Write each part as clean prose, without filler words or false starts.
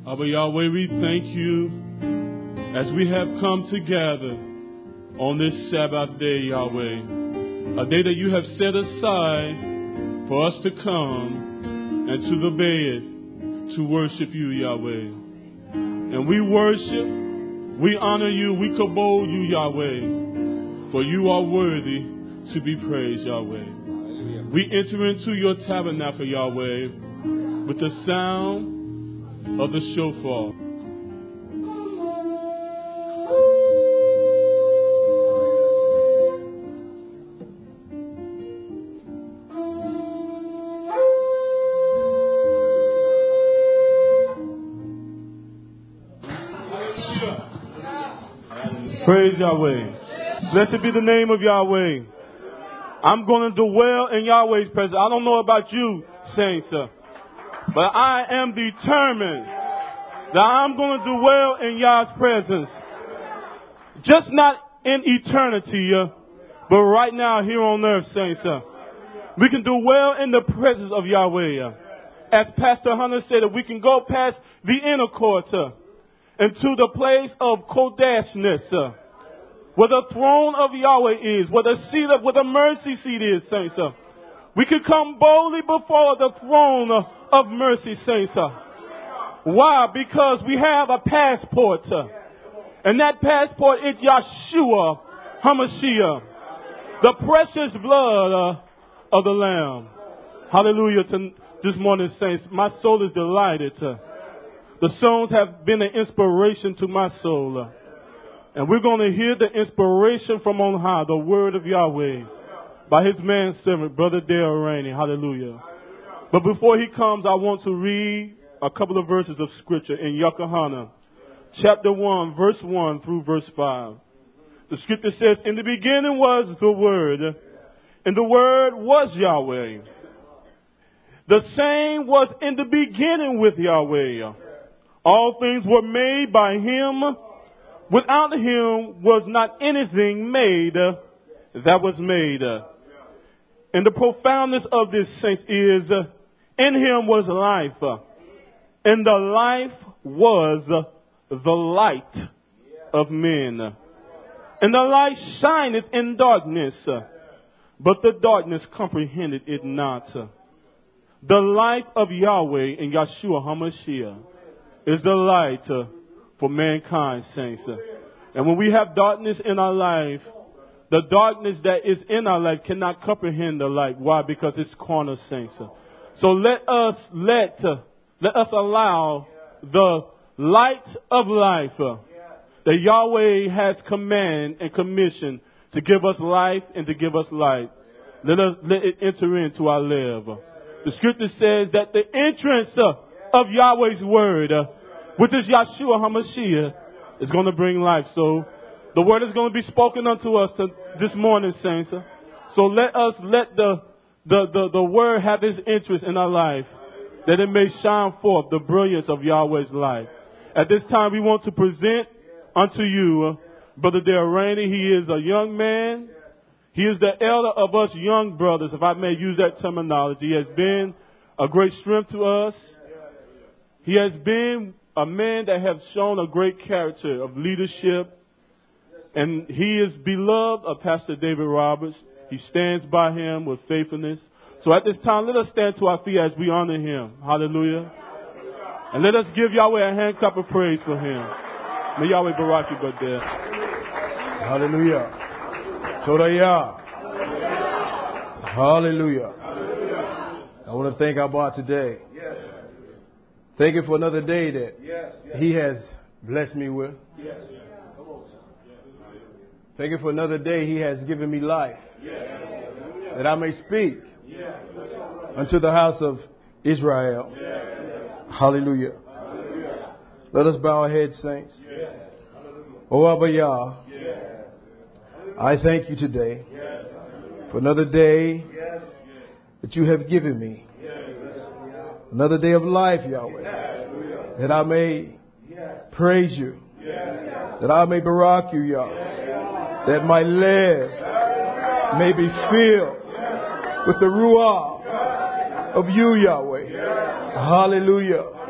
Abba Yahweh, we thank you as we have come together on this Sabbath day, Yahweh, a day that you have set aside for us to come and to the bed to worship you, Yahweh. And we worship, we honor you, we kabod you, Yahweh, for you are worthy to be praised, Yahweh. We enter into your tabernacle, Yahweh, with the sound of the shofar. Praise Yahweh. Blessed be the name of Yahweh. I'm going to dwell in Yahweh's presence. I don't know about you, saints, but I am determined that I'm going to dwell in Yah's presence. Just not in eternity, but right now here on earth, saints. We can dwell in the presence of Yahweh. As Pastor Hunter said, that we can go past the inner court into the place of Kodashness, where the throne of Yahweh is, where the mercy seat is, saints. We can come boldly before the throne of mercy, saints. Why? Because we have a passport. And that passport is Yeshua HaMashiach, the precious blood of the Lamb. Hallelujah. This morning, saints, my soul is delighted. The songs have been an inspiration to my soul. And we're going to hear the inspiration from on high, the word of Yahweh, by his manservant, Brother Dale Rainey. Hallelujah. But before he comes, I want to read a couple of verses of scripture in Yochanan, chapter 1, verse 1 through verse 5. The scripture says, in the beginning was the Word, and the Word was Yahweh. The same was in the beginning with Yahweh. All things were made by him. Without him was not anything made that was made. And the profoundness of this, saints, is in him was life. And the life was the light of men. And the light shineth in darkness, but the darkness comprehended it not. The light of Yahweh and Yeshua HaMashiach is the light for mankind, saints. And when we have darkness in our life, the darkness that is in our life cannot comprehend the light. Why? Because it's carnal, saints. So let us allow the light of life that Yahweh has command and commission to give us life and to give us light. Let it enter into our life. The scripture says that the entrance of Yahweh's word, which is Yeshua HaMashiach, is going to bring life. So the word is going to be spoken unto us this morning, saints. So let the word have its interest in our life, that it may shine forth the brilliance of Yahweh's light. At this time, we want to present unto you Brother Dale Rainey. He is a young man. He is the elder of us young brothers, if I may use that terminology. He has been a great strength to us. He has been a man that has shown a great character of leadership. And he is beloved of Pastor David Roberts. He stands by him with faithfulness. So at this time, let us stand to our feet as we honor him. Hallelujah. And let us give Yahweh a hand clap of praise for him. May Yahweh barak you, God there. Hallelujah. Todayah. Hallelujah. I want to thank Abba today. Thank you for another day that he has blessed me with. Thank you for another day he has given me life, that I may speak unto the house of Israel. Hallelujah. Let us bow our heads, saints. O Abba Yah, I thank you today for another day that you have given me. Another day of life, Yahweh, that I may praise you, that I may barak you, Yahweh, that my life may be filled with the ruah of you, Yahweh. Hallelujah.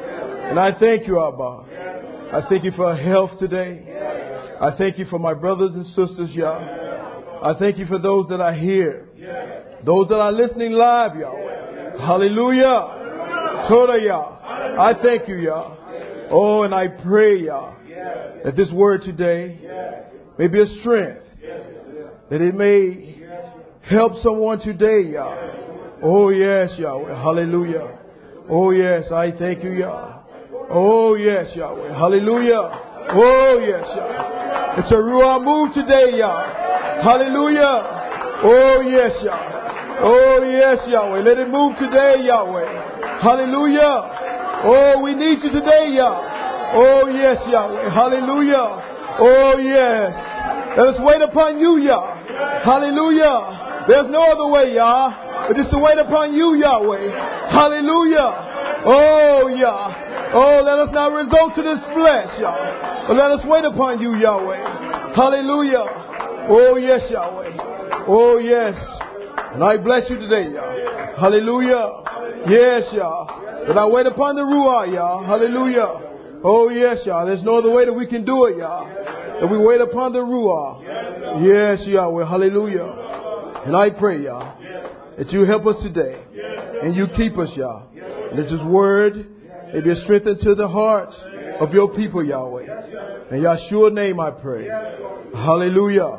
And I thank you, Abba. I thank you for health today. I thank you for my brothers and sisters, Yah. I thank you for those that are here. Those that are listening live, Yahweh. Hallelujah. Toda, Yah. I thank you, Yah. Oh, and I pray, Yah, that this word today may be a strength. That it may help someone today, Yah. Oh, yes, Yahweh. Hallelujah. Oh, yes, I thank you, Yah. Oh, yes, Yahweh. Hallelujah. Oh, yes, Yah. It's a Ruah move today, Yah. Hallelujah. Oh, yes, Yah. Oh, yes, Yahweh. Let it move today, Yahweh. Hallelujah. Oh, we need you today, Yah. Oh, yes, Yahweh. Hallelujah. Oh, yes. Let us wait upon you, Yah. Hallelujah. There's no other way, Yah, but just to wait upon you, Yahweh. Hallelujah. Oh, Yah. Oh, let us not resort to this flesh, Yah, but let us wait upon you, Yahweh. Hallelujah. Oh, yes, Yahweh. Oh, yes. And I bless you today, Yah. Hallelujah. Yes, Yah. But I wait upon the Ruah, Yah. Hallelujah. Oh, yes, Yah. There's no other way that we can do it, Yah. That we wait upon the Ruah. Yes, Yahweh. Hallelujah. And I pray, Yah, that you help us today. And you keep us, Yah. And that this word may be a strength into the hearts of your people, Yahweh. In Yahshua's name I pray. Hallelujah.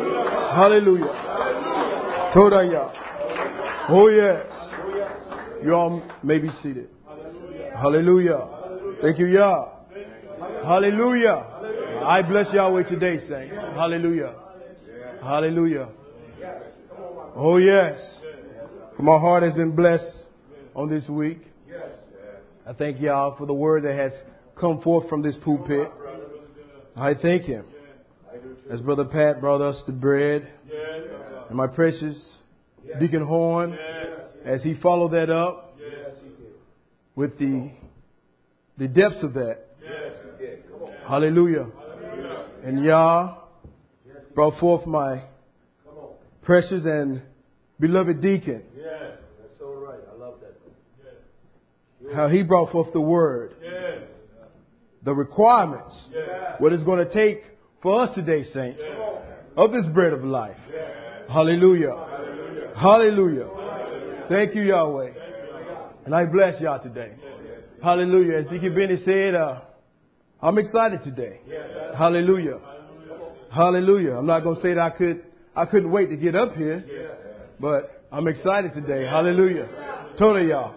Hallelujah. Toda, Yah. Oh, yes. You all may be seated. Hallelujah. Thank you, Yah. Hallelujah. I bless Yahweh today, saints. Hallelujah. Hallelujah. Oh, yes. My heart has been blessed on this week. I thank Yah for the word that has come forth from this pulpit. I thank Him. As Brother Pat brought us the bread, and my precious Deacon Horn, as he followed that up with the depths of that. Hallelujah. And Yah brought forth my precious and beloved deacon. That's so right. I love that. How he brought forth the word. The requirements. What it's going to take for us today, saints, of this bread of life. Hallelujah. Hallelujah. Thank you, Yahweh. And I bless Yah today. Hallelujah. As Deacon Benny said, I'm excited today. Hallelujah. Hallelujah. I'm not going to say that I couldn't wait to get up here, but I'm excited today. Hallelujah. Toda, Yah.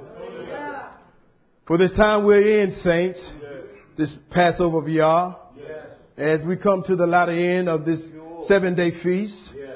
For this time we're in, saints, this Passover of Yah, as we come to the latter end of this 7-day feast,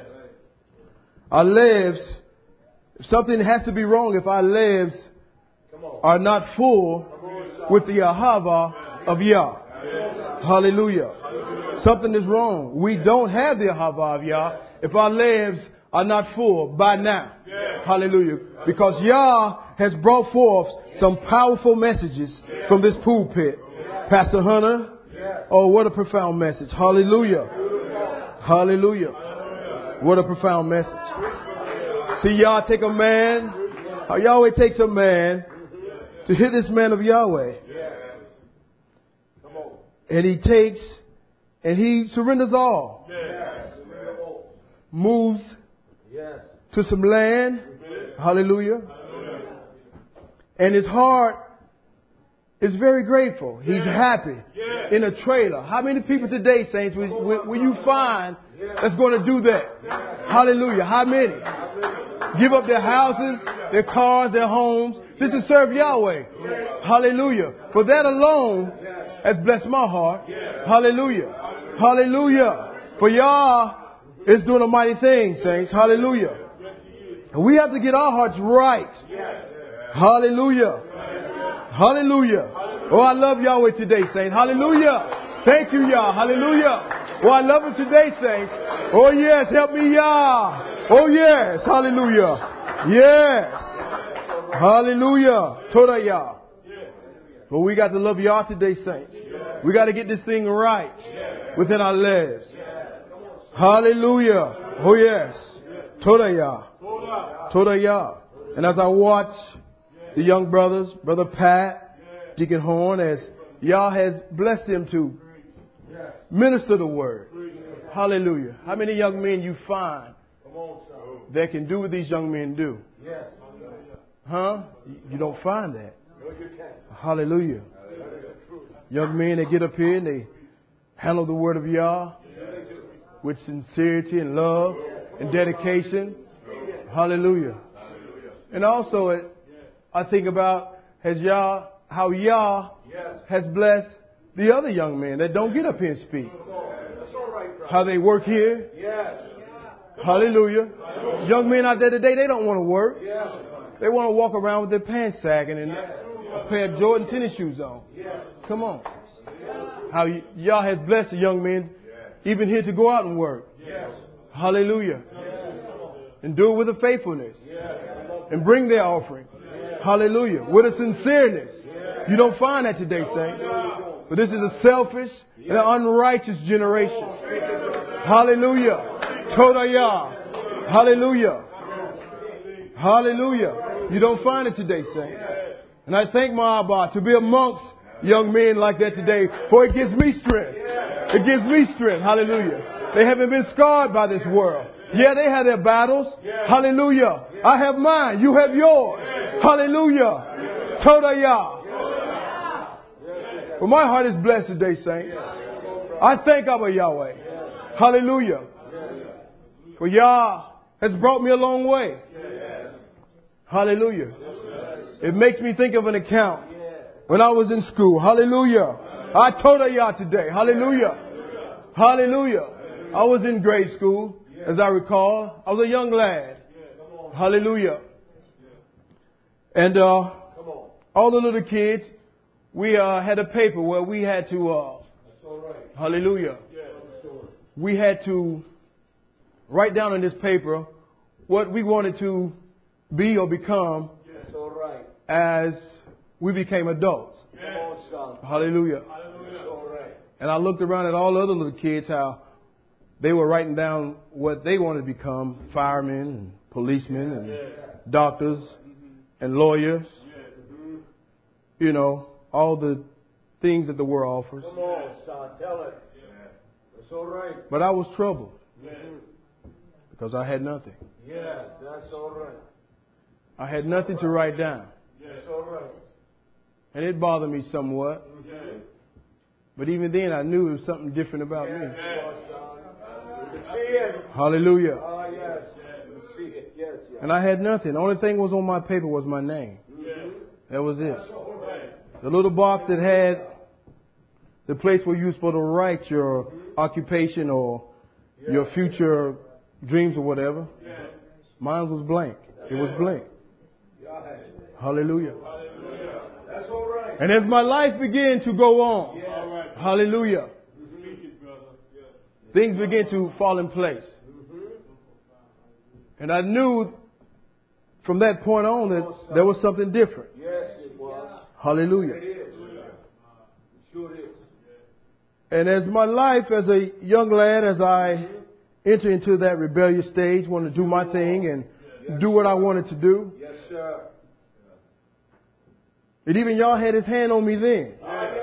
our lives, something has to be wrong if our lives are not full with the Ahava of Yah. Hallelujah. Something is wrong. We don't have the Ahava of Yah if our lives are not full by now. Hallelujah. Because Yah has brought forth some powerful messages from this pulpit. Pastor Hunter, oh, what a profound message. Hallelujah. Hallelujah. What a profound message. See, Yah take a man, how Yahweh takes a man to hit this man of Yahweh. And he takes and he surrenders all. Moves to some land. Hallelujah. And his heart is very grateful. He's happy in a trailer. How many people today, saints, will you find that's going to do that? Hallelujah. How many? Give up their houses, their cars, their homes, just to serve Yahweh. Hallelujah. For that alone has blessed my heart. Hallelujah. Hallelujah. For Yah is doing a mighty thing, saints. Hallelujah. And we have to get our hearts right. Hallelujah. Hallelujah. Oh, I love Yahweh today, saints. Hallelujah. Thank you, Yah. Hallelujah. Oh, I love Him today, saints. Oh, yes. Help me, Yah. Oh, yes. Hallelujah. Yes. Hallelujah. Toda, Yah. But we got to love Yah today, saints. We got to get this thing right within our lives. Hallelujah. Oh, yes. Toda, Yah. Toda, Yah. And as I watch the young brothers, Brother Pat, Deacon Horn, as Yah has blessed him to minister the word. Hallelujah. How many young men you find that can do what these young men do? Huh? You don't find that. Hallelujah. Young men that get up here and they handle the word of Yah with sincerity and love and dedication. Hallelujah. And also, I think about how Yah has blessed the other young men that don't get up here and speak. How they work here. Hallelujah. Young men out there today, they don't want to work. They want to walk around with their pants sagging and a pair of Jordan tennis shoes on. Come on. How Yah has blessed the young men even here to go out and work. Hallelujah. And do it with a faithfulness. And bring their offering. Hallelujah. With a sincereness. You don't find that today, saints. But this is a selfish and an unrighteous generation. Hallelujah. Toda Yah. Hallelujah. Hallelujah. You don't find it today, saints. And I thank my Abba to be amongst young men like that today, for it gives me strength. It gives me strength. Hallelujah. They haven't been scarred by this world. Yeah, they had their battles. Hallelujah. I have mine. You have yours. Hallelujah. Toda Yah. But my heart is blessed today, saints. I thank Abba Yahweh. Hallelujah. For Yah has brought me a long way. Hallelujah. It makes me think of an account when I was in school. Hallelujah. I told Yah today. Hallelujah. Hallelujah. I was in grade school, as I recall. I was a young lad. Hallelujah. And all the little kids, we had a paper where we had to, hallelujah, we had to write down on this paper what we wanted to be or become as we became adults. Hallelujah. And I looked around at all the other little kids, how they were writing down what they wanted to become: firemen and policemen and doctors and lawyers. You know, all the things that the world offers. Come on, son, tell it. That's all right. But I was troubled because I had nothing. Yes, that's all right. I had nothing to write down. That's all right. And it bothered me somewhat. But even then, I knew there was something different about me. Hallelujah. Yes. See it. Yes. And I had nothing. The only thing was on my paper was my name. That was it. The little box that had the place where you were supposed to write your occupation or your future dreams or whatever. Mine was blank. It was blank. Hallelujah. That's all right. And as my life began to go on, hallelujah, things began to fall in place. And I knew from that point on that there was something different. Yes, it was. Hallelujah. It is. Sure is. And as my life as a young lad, as I enter into that rebellious stage, wanted to do my thing and do what I wanted to do. Yes, sir. And even Yah had His hand on me then.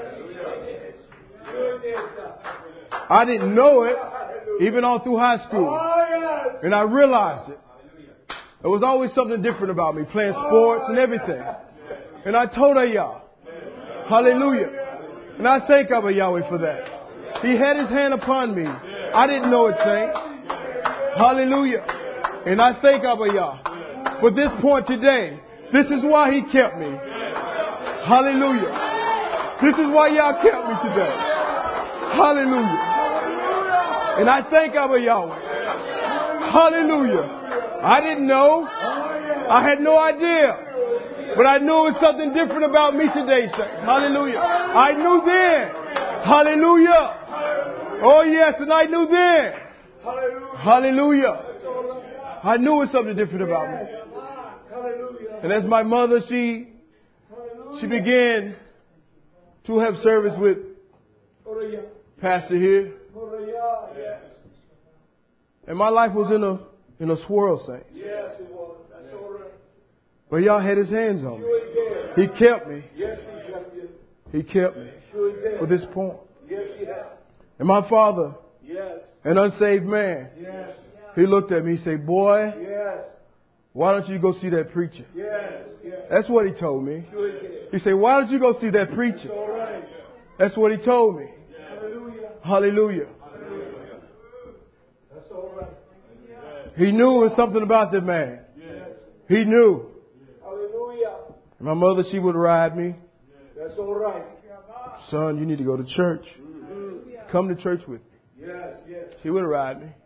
I didn't know it, even all through high school. And I realized it. There was always something different about me, playing sports and everything. And I told Yah, hallelujah. And I thank Abba Yahweh for that. He had His hand upon me. I didn't know it, saints. Hallelujah. And I thank Abba Yah. For this point today, this is why He kept me. Hallelujah. This is why Yah kept me today. Hallelujah. And I thank Abba Yahweh. Hallelujah. I didn't know. I had no idea. But I knew it was something different about me today, saints. Hallelujah. I knew then. Hallelujah. Oh yes, and I knew then. Hallelujah. I knew it was something different about me. And as my mother, she began to have service with Pastor here. And my life was in a swirl, saints. Yes, it was. That's all right. But Yah had His hands on me. He kept me. Yes, He kept you. He kept me Sure he did. for this point. Yes, he has. And my father, Yes. an unsaved man, Yes. he looked at me. He said, "Boy, Yes. why don't you go see that preacher?" Yes. Yes. That's what he told me. Sure he did. He said, "Why don't you go see that preacher?" All right. That's what he told me. Hallelujah. Hallelujah. That's all right. He knew it was something about the man. Yes. He knew. Hallelujah. My mother, she would ride me. That's all right. "Son, you need to go to church. Come to church with me." Yes. Yes. She would ride me.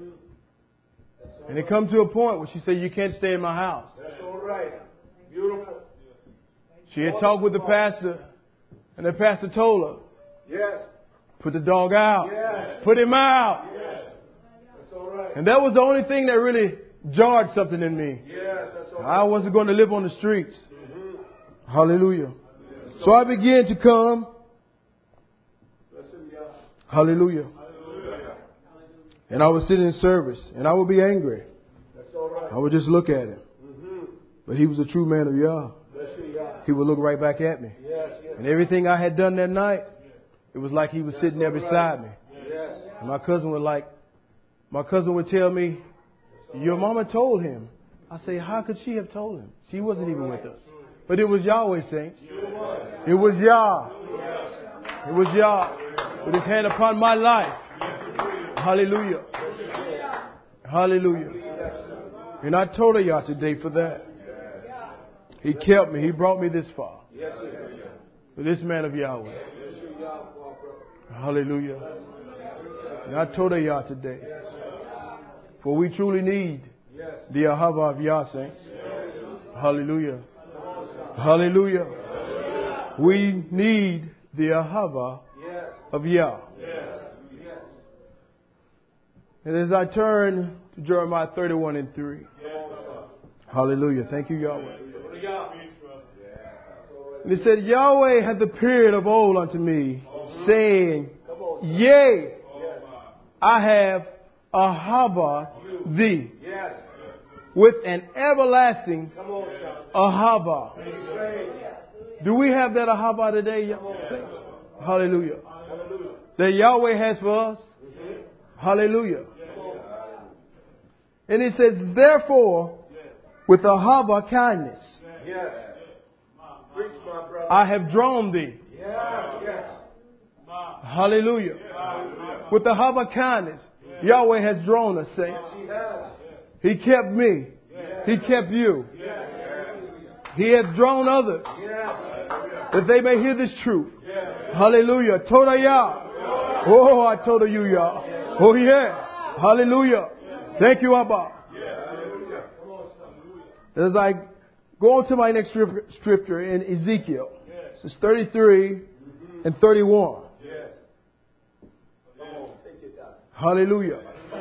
And it come to a point where she said, "You can't stay in my house." That's all right. Beautiful. She had talked with the pastor, and the pastor told her, Yes. "Put the dog out. Yes. Put him out." Yes. That's all right. And that was the only thing that really jarred something in me. Yes. That's all I right. wasn't going to live on the streets. Hallelujah. So I began to come. Bless him, yeah. Hallelujah. And I would sit in service, and I would be angry. That's all right. I would just look at him. But he was a true man of Yah. Bless you, yeah. He would look right back at me. Yes. Yes. And everything I had done that night, it was like he was sitting there beside me. Yes. And my cousin would tell me, "Your mama told him." I say, "How could she have told him? She wasn't even with us." But it was Yahweh, saints. It was Yah. It was Yah with his hand upon my life. Hallelujah. Hallelujah. And I told Yah today for that. He kept me. He brought me this far. With this man of Yahweh. Hallelujah. And I told Yah today. For we truly need the Ahava of Yah, saints. Hallelujah. Hallelujah. We need the Ahava of Yah. And as I turn to Jeremiah 31:3. Hallelujah. Thank you, Yahweh. And it said, "Yahweh hath appeared of old unto me, saying, Yea, I have Ahava thee, with an everlasting Ahava." Do we have that Ahava today, saints? Hallelujah. That Yahweh has for us. Hallelujah. And it says, "Therefore, with Ahava kindness, Yes. Preach, my brother. I have drawn thee." Yes. Yes. Hallelujah. With Ahava kindness, Yahweh has drawn us, saints. He has. He kept me. He kept you. He has drawn others that they may hear this truth. Hallelujah. Toda Yah. Oh, I told you, Yah. Oh, yes. Hallelujah. Thank you, Abba. As I go on to my next scripture in Ezekiel, this is 33 and 31. Hallelujah.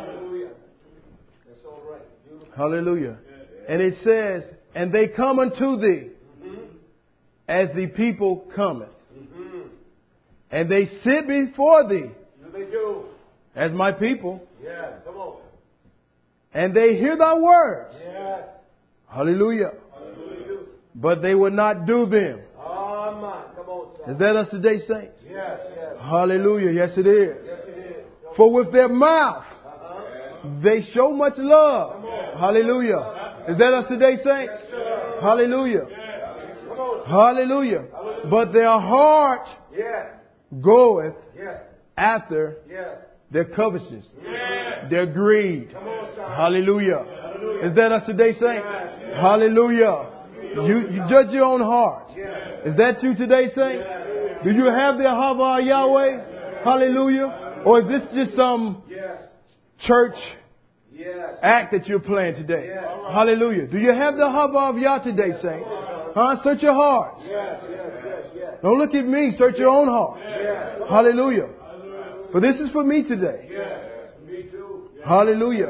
Hallelujah. And it says, "And they come unto thee as the people cometh. And they sit before thee They do. as my people. Yes. Come on. And they hear thy words." Yes. Hallelujah. "But they will not do them." Oh, my. Come on, son. Is that us today, saints? Yes. Yes. Hallelujah. Yes, it is. Yes, it is. For with their mouth they show much love. Hallelujah. Is that us today, saints? Hallelujah. Come on, son. Hallelujah. But their heart Yes. goeth Yes. after Yes. their covetousness, their greed. Come on, son. Hallelujah. Is that us today, saints? Hallelujah. You judge your own heart. Is that you today, saints? Do you have the Ahava of Yahweh? Hallelujah. Or is this just some Yes. church Yes. act that you're playing today? Hallelujah. Do you have the Ahava of Yah today, saints? Huh? Search your hearts. Yes. Yes. Yes. Yes. Don't look at me. Search your own heart. Yes. Hallelujah. For this is for me today. Yes. Me too. Hallelujah.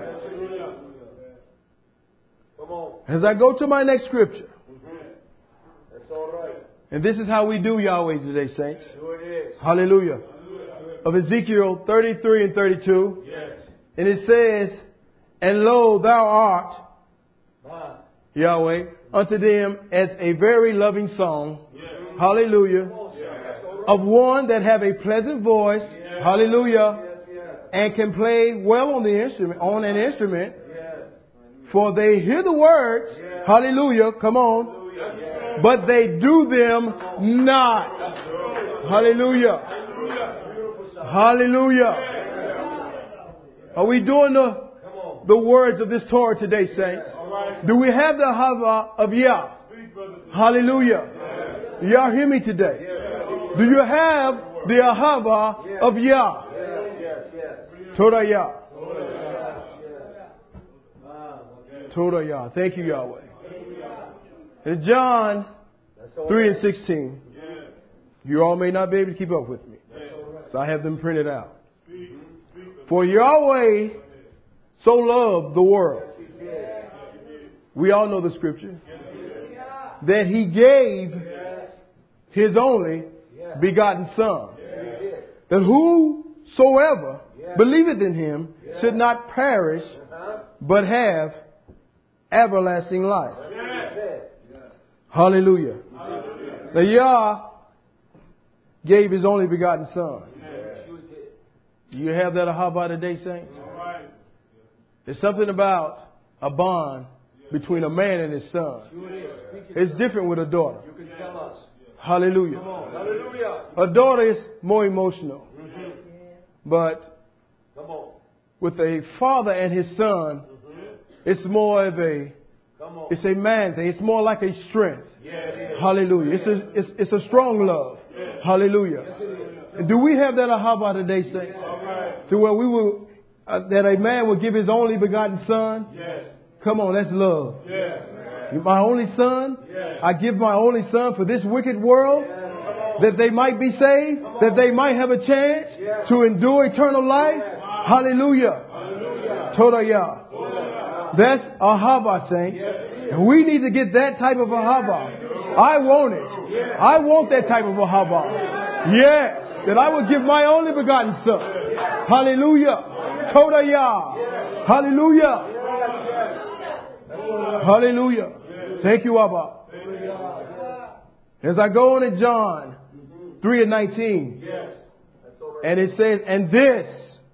Come on. As I go to my next scripture, That's all right. and this is how we do Yahweh today, saints. Sure it is. Hallelujah. Of Ezekiel 33 and 32. Yes. And it says, "And lo, thou art, Ah. Yahweh, unto them as a very loving song." Hallelujah. That's all of one that have a pleasant voice. Hallelujah. And can play well on an instrument. For they hear the words. Hallelujah. Come on. But they do them not. Hallelujah. Hallelujah. Are we doing the words of this Torah today, saints? Do we have the Hava of Yah? Hallelujah. Y'all hear me today? Do you have the Ahava of Yah? Torah Yah. Torah Yah. Thank you, Yahweh. In John 3:16, you all may not be able to keep up with me, so I have them printed out. For Yahweh so loved the world. We all know the scripture. That He gave His only begotten Son. That whosoever believeth in Him should not perish, but have everlasting life. Hallelujah. The Yah gave His only begotten Son. Do you have that Ahava today, saints? There's something about a bond between a man and his son. It's different with a daughter. Hallelujah. A daughter is more emotional. But with a father and his son, it's more of it's a man thing. It's more like a strength. Hallelujah. It's a strong love. Hallelujah. And do we have that Ahava today, saints? To where we will, that a man will give his only begotten son? Come on, that's love. My only son, I give my only son for this wicked world, that they might be saved, that they might have a chance to endure eternal life. Hallelujah. Torah Yah. That's Ahava, saints. And we need to get that type of Ahava. I want it. I want that type of Ahava. Yes. That I would give my only begotten son. Hallelujah. Torah Yah. Hallelujah. Hallelujah. Thank you, Abba. As I go on in John 3:19, and it says, and this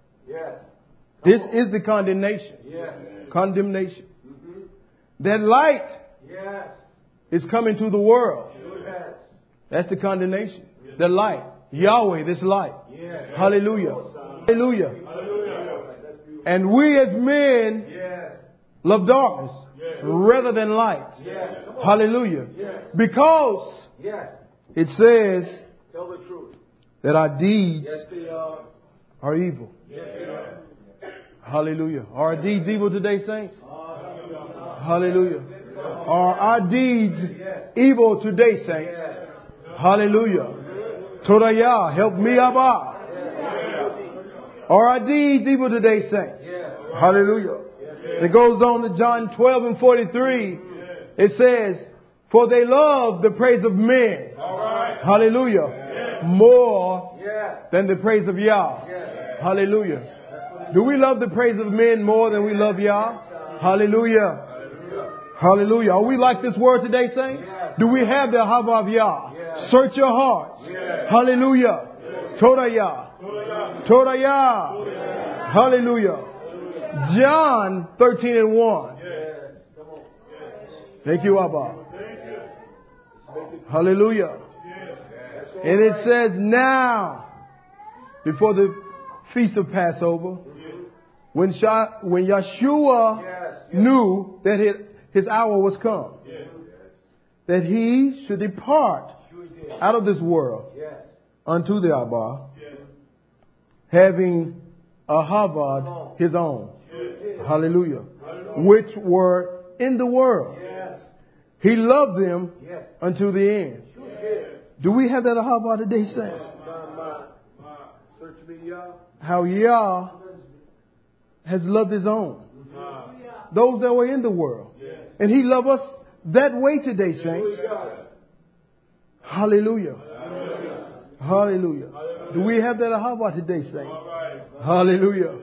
is the condemnation. Condemnation. That light is coming to the world. That's the condemnation. The light. Yahweh, this light. Hallelujah. Hallelujah. And we as men love darkness rather than light. Hallelujah. Because it says that our deeds are evil. Hallelujah. Are our deeds evil today, saints? Hallelujah. Are our deeds evil today, saints? Hallelujah. Torah Yah, help me, Abba. Are our deeds evil today, saints? Hallelujah. It goes on to John 12:43. It says, for they love the praise of men. Hallelujah. More than the praise of Yah. Hallelujah. Do we love the praise of men more than we love Yah? Hallelujah. Hallelujah. Are we like this word today, saints? Do we have the Ahava of Yah? Search your hearts. Hallelujah. Torah Yah. Torah Yah. Hallelujah. John 13:1. Thank you, Abba. Hallelujah. And it says now, before the feast of Passover, when Yeshua knew that his hour was come, that he should depart out of this world unto the Abba, having Ahavad his own. Hallelujah. Which were in the world. He loved them unto the end. Do we have that Ahava today, saints? How Yah has loved his own. Those that were in the world. And He loved us that way today, saints. Hallelujah. Hallelujah. Do we have that Ahava today, saints? Hallelujah.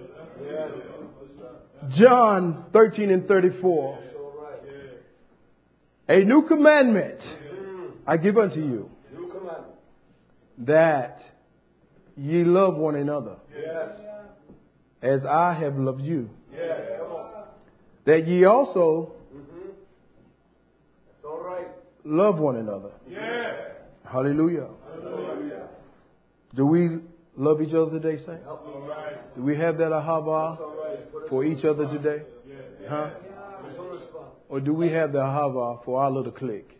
John 13:34. A new commandment I give unto you, that ye love one another, as I have loved you. That ye also love one another. Hallelujah. Do we love each other today, saints? Do we have that ahava for each other today? Huh? Or do we have the ahava for our little clique?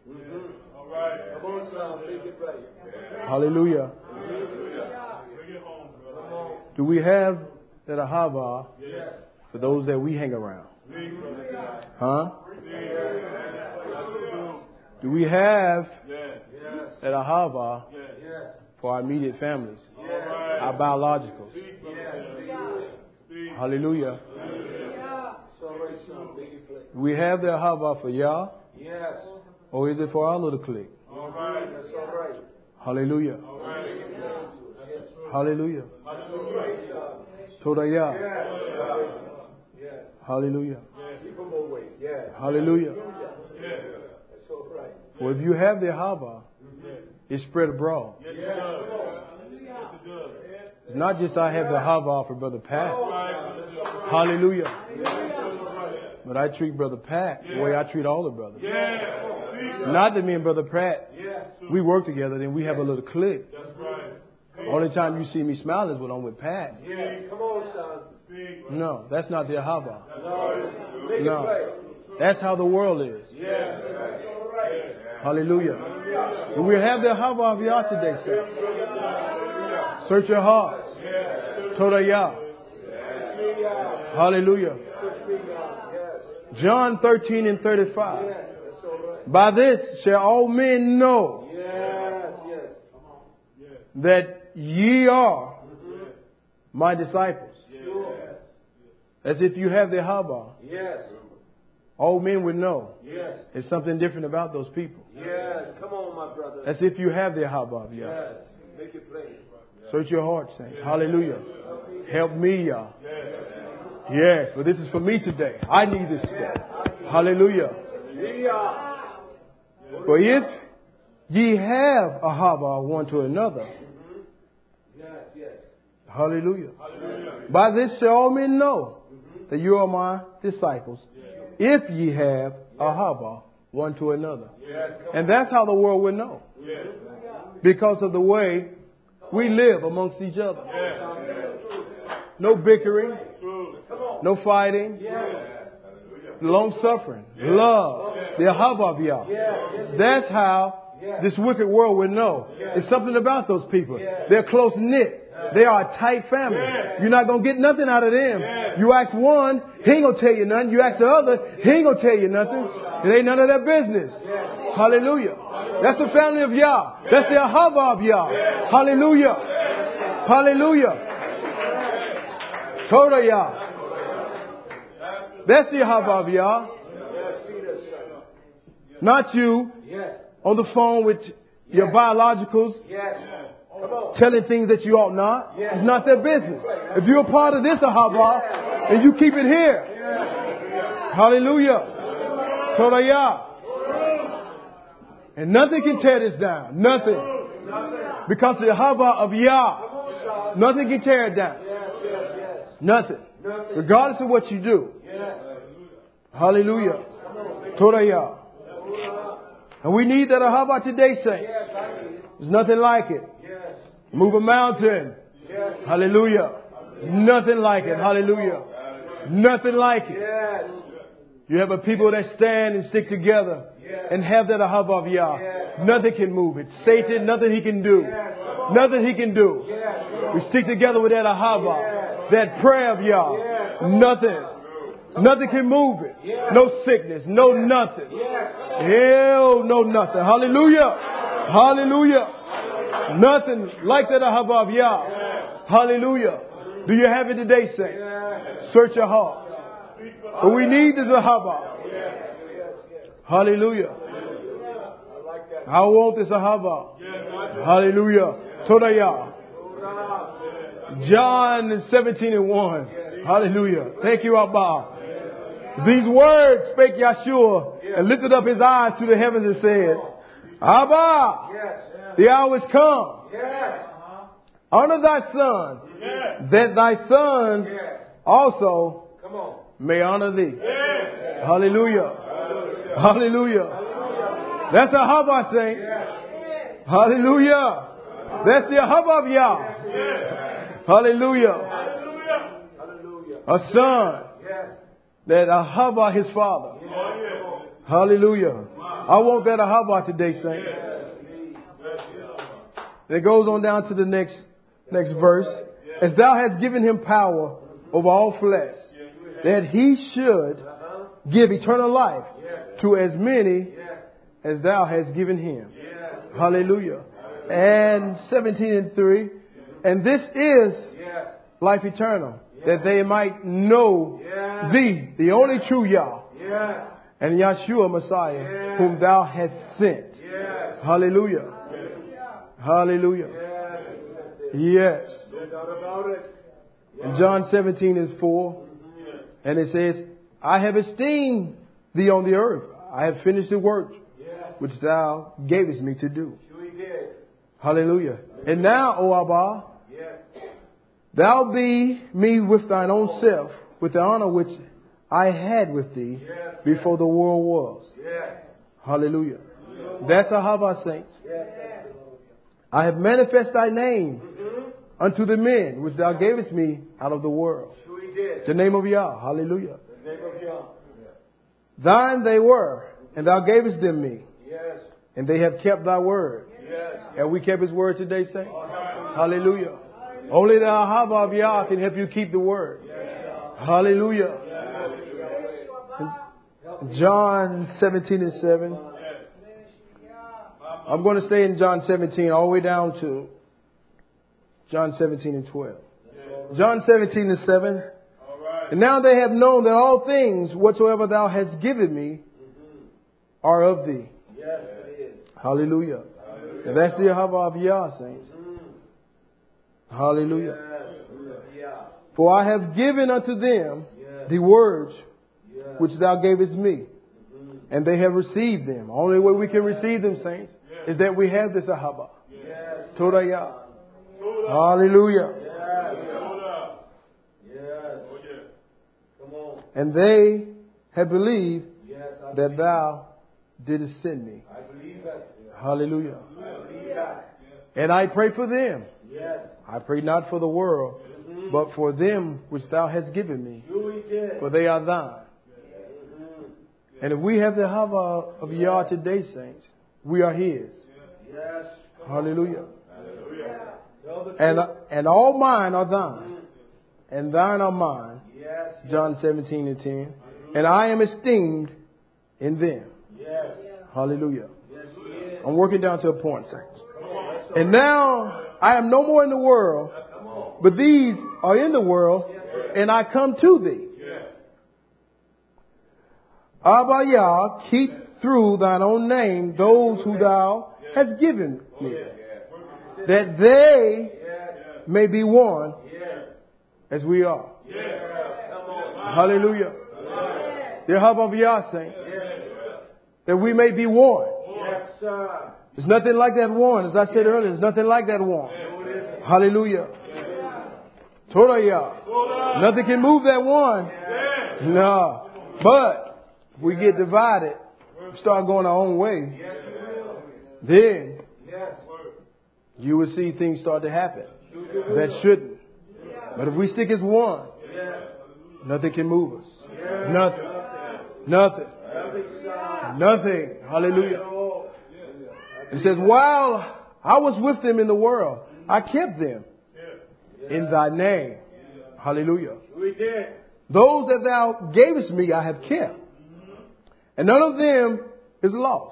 Hallelujah. Do we have that ahava for those that we hang around? Huh? Do we have that ahava for our immediate families, our biologicals? Hallelujah. Do we have the ahava for Yah? Or is it for our little clique? Hallelujah. Hallelujah. Todayah. Hallelujah. Hallelujah. Well, if you have the ahava, it's spread abroad. It's not just I have the ahava for Brother Pat. Hallelujah. But I treat Brother Pat the way I treat all the brothers. Not that me and Brother Pratt, we work together, then we have a little clique. Only time you see me smile is when I'm with Pat. No, that's not the ahava. No, that's how the world is. Hallelujah. And we have the ahava of Yah today, sir. Search your hearts. Todayah. Hallelujah. John 13:35. By this shall all men know that ye are my disciples. As if you have the ahava. All men would know. There's something different about those people. Come on, my brother. As if you have the ahava of Yah. Make it plain. Search your heart, saints. Hallelujah. Help me, Yah. Yes, but this is for me today. I need this today. Hallelujah. For if ye have ahava one to another. Hallelujah. By this shall all men know that you are my disciples. If ye have ahava one to another. And that's how the world will know. Because of the way we live amongst each other. No bickering. No fighting. Long suffering. Love. The ahava of Yah. That's how this wicked world will know. There's something about those people. They're close knit. They are a tight family. You're not going to get nothing out of them. You ask one, he ain't going to tell you nothing. You ask the other, he ain't going to tell you nothing. It ain't none of their business. Hallelujah. That's the family of Yah. That's the ahava of Yah. Hallelujah. Hallelujah. Todayah. That's the ahava of Yah. Not you on the phone with your biologicals. Telling things that you ought not. It's not their business. If you're a part of this ahava, and you keep it here. Hallelujah. Todayah. And nothing can tear this down. Nothing. Because the ahava of Yah. Nothing can tear it down. Nothing. Regardless of what you do. Hallelujah. Todayah. And we need that ahava today, saints. There's nothing like it. Move a mountain. Hallelujah. Nothing like it. Hallelujah. Nothing like it. You have a people that stand and stick together and have that ahava of Yah. Nothing can move it. Satan, nothing he can do. Nothing he can do. We stick together with that ahava, that prayer of Yah. Nothing. Nothing can move it. No sickness. No nothing. Hell, no nothing. Hallelujah. Hallelujah. Nothing like that ahava of Yah. Hallelujah. Do you have it today, saints? Search your heart. But we need this ahava. Hallelujah. I want this ahava. Hallelujah. Todayah. John 17:1. Hallelujah. Thank you, Abba. These words spake Yeshua and lifted up his eyes to the heavens and said, Abba, The hour is come. Honor thy son, that thy son also may honor thee. Hallelujah. Hallelujah. That's a Haba, saints. Hallelujah. That's the Haba of Yah. Hallelujah. A son that Ahava his father. Hallelujah. I want that Ahava today, saints. It goes on down to the next verse. As thou hast given him power over all flesh, that he should give eternal life to as many as thou hast given him. Hallelujah. And 17:3. And this is life eternal, that they might know thee, the only true Yah, and Yahshua Messiah, whom thou hast sent. Hallelujah. Hallelujah. Yes. And John 17:4. And it says, I have esteemed thee on the earth. I have finished the work which thou gavest me to do. Hallelujah. And now, O Abba, thou be me with thine own self, with the honor which I had with thee before the world was. Hallelujah. That's Ahava, saints. I have manifest thy name unto the men which thou gavest me out of the world. The name of Yah. Hallelujah. Thine they were, and thou gavest them me. And they have kept thy word. And we kept his word today, saints. Hallelujah. Only the Ahava of Yah can help you keep the word. Hallelujah. John 17:7. I'm going to stay in John 17 all the way down to John 17:12. John 17:7. And now they have known that all things whatsoever thou hast given me are of thee. Hallelujah. And that's the Ahava of Yah, saints. Hallelujah. For I have given unto them the words which thou gavest me, and they have received them. Only way we can receive them, saints, is that we have this Ahava. Torah Yah. Hallelujah. And they have believed that thou didst send me. Hallelujah. And I pray for them. I pray not for the world, but for them which thou hast given me. For they are thine. And if we have the Ahava of Yah today, saints, we are his. Hallelujah. And all mine are thine, and thine are mine. John 17:10. And I am esteemed in them. Hallelujah. I'm working down to a point, saints. And now I am no more in the world, but these are in the world, and I come to thee. Abba Yah, keep through thine own name those who thou hast given me, that they may be one as we are. Hallelujah. The Ahava of Yah, saints, that we may be one. There's nothing like that one. As I said earlier, there's nothing like that one. Hallelujah. Torah Yah. Nothing can move that one. No. But if we get divided, start going our own way, then you will see things start to happen that shouldn't. But if we stick as one, nothing can move us. Nothing. Nothing. Nothing. Hallelujah. It says, while I was with them in the world, I kept them in thy name. Hallelujah. Those that thou gavest me, I have kept. And none of them is lost.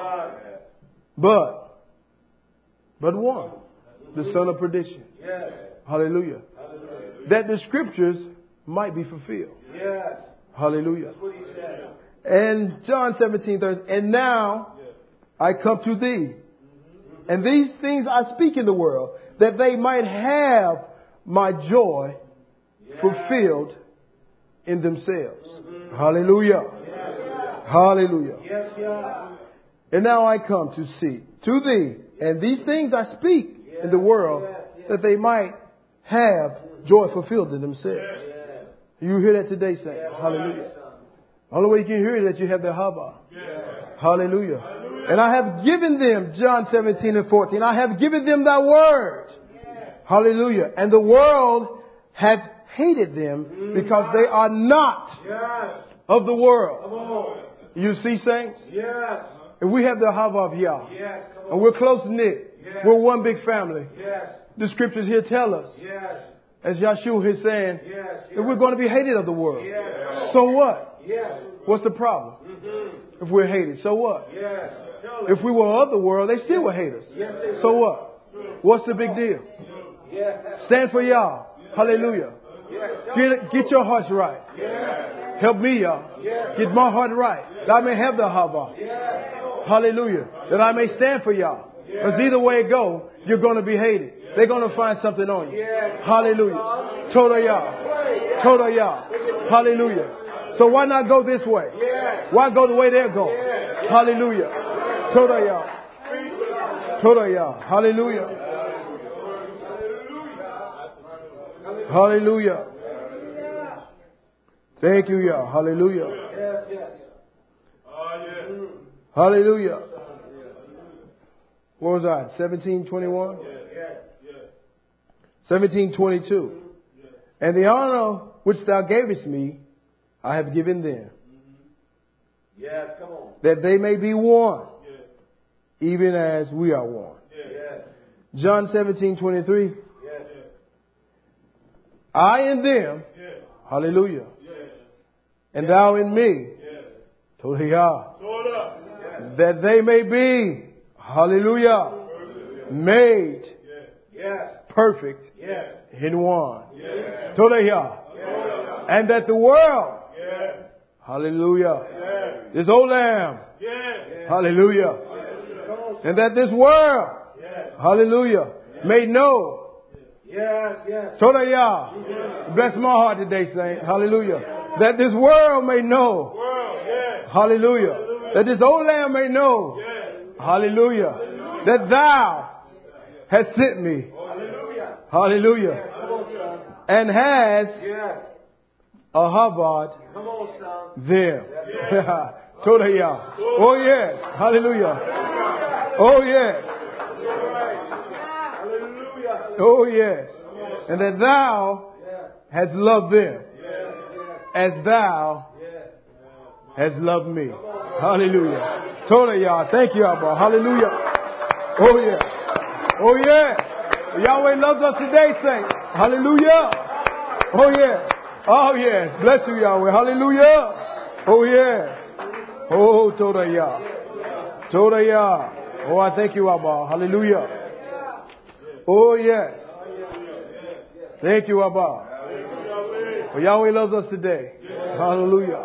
But one, the son of perdition. Hallelujah. That the scriptures might be fulfilled. Hallelujah. And John 17:30. And now I come to thee. And these things I speak in the world, that they might have my joy fulfilled in themselves. Hallelujah. Hallelujah. And now I come to thee, And these things I speak in the world that they might have joy fulfilled in themselves. You hear that today, saints? Hallelujah. The only way you can hear it is that you have the Hava. Hallelujah. And I have given them, John 17 and 14, I have given them thy word. Hallelujah. And the world hath hated them because they are not of the world. You see, saints? If we have the Hava of Yah, and we're close knit, we're one big family. The scriptures here tell us, as Yahshua is saying, that we're going to be hated of the world. So what? What's the problem? If we're hated, so what? If we were of the world, they still would hate us. So what? What's the big deal? Stand for Yah. Hallelujah. Get your hearts right. Help me, Yah. Get my heart right. That I may have the Hava. Hallelujah. That I may stand for Yah. Because either way it go, you're going to be hated. They're going to find something on you. Hallelujah. Toda Yah. Toda Yah. Hallelujah. So why not go this way? Why go the way they're going? Hallelujah. Toda Yah. Toda Yah. Hallelujah. Hallelujah. Thank you, Yah. Hallelujah. Hallelujah. What was I? 17:21? 17:22. And the honor which thou gavest me, I have given them. That they may be one, even as we are one. John 17:23. I in them. Hallelujah. And thou in me. Toda. That they may be. Hallelujah. Made perfect in one. Toda. And that the world. Hallelujah. This old lamb. Hallelujah. And that this world. Hallelujah. May know. Toda Yah. Bless my heart today, saint. Hallelujah. That this world may know. Hallelujah. That this old lamb may know. Hallelujah. That thou hast sent me. Hallelujah. And has a Havad there. Toda Yah. Oh yes. Hallelujah. Oh yes. Oh yes. And that thou hast loved them as thou hast loved me. Hallelujah. Toda Yah. Thank you, Abba. Hallelujah. Oh yeah. Oh yeah. Yahweh loves us today, saints. Hallelujah. Oh yeah. Oh yes. Bless you, Yahweh. Hallelujah. Oh yes. Oh Toda Yah. Toda Yah. Oh, I thank you, Abba. Hallelujah. Oh yes. Thank you, Abba. Well, Yahweh loves us today. Hallelujah.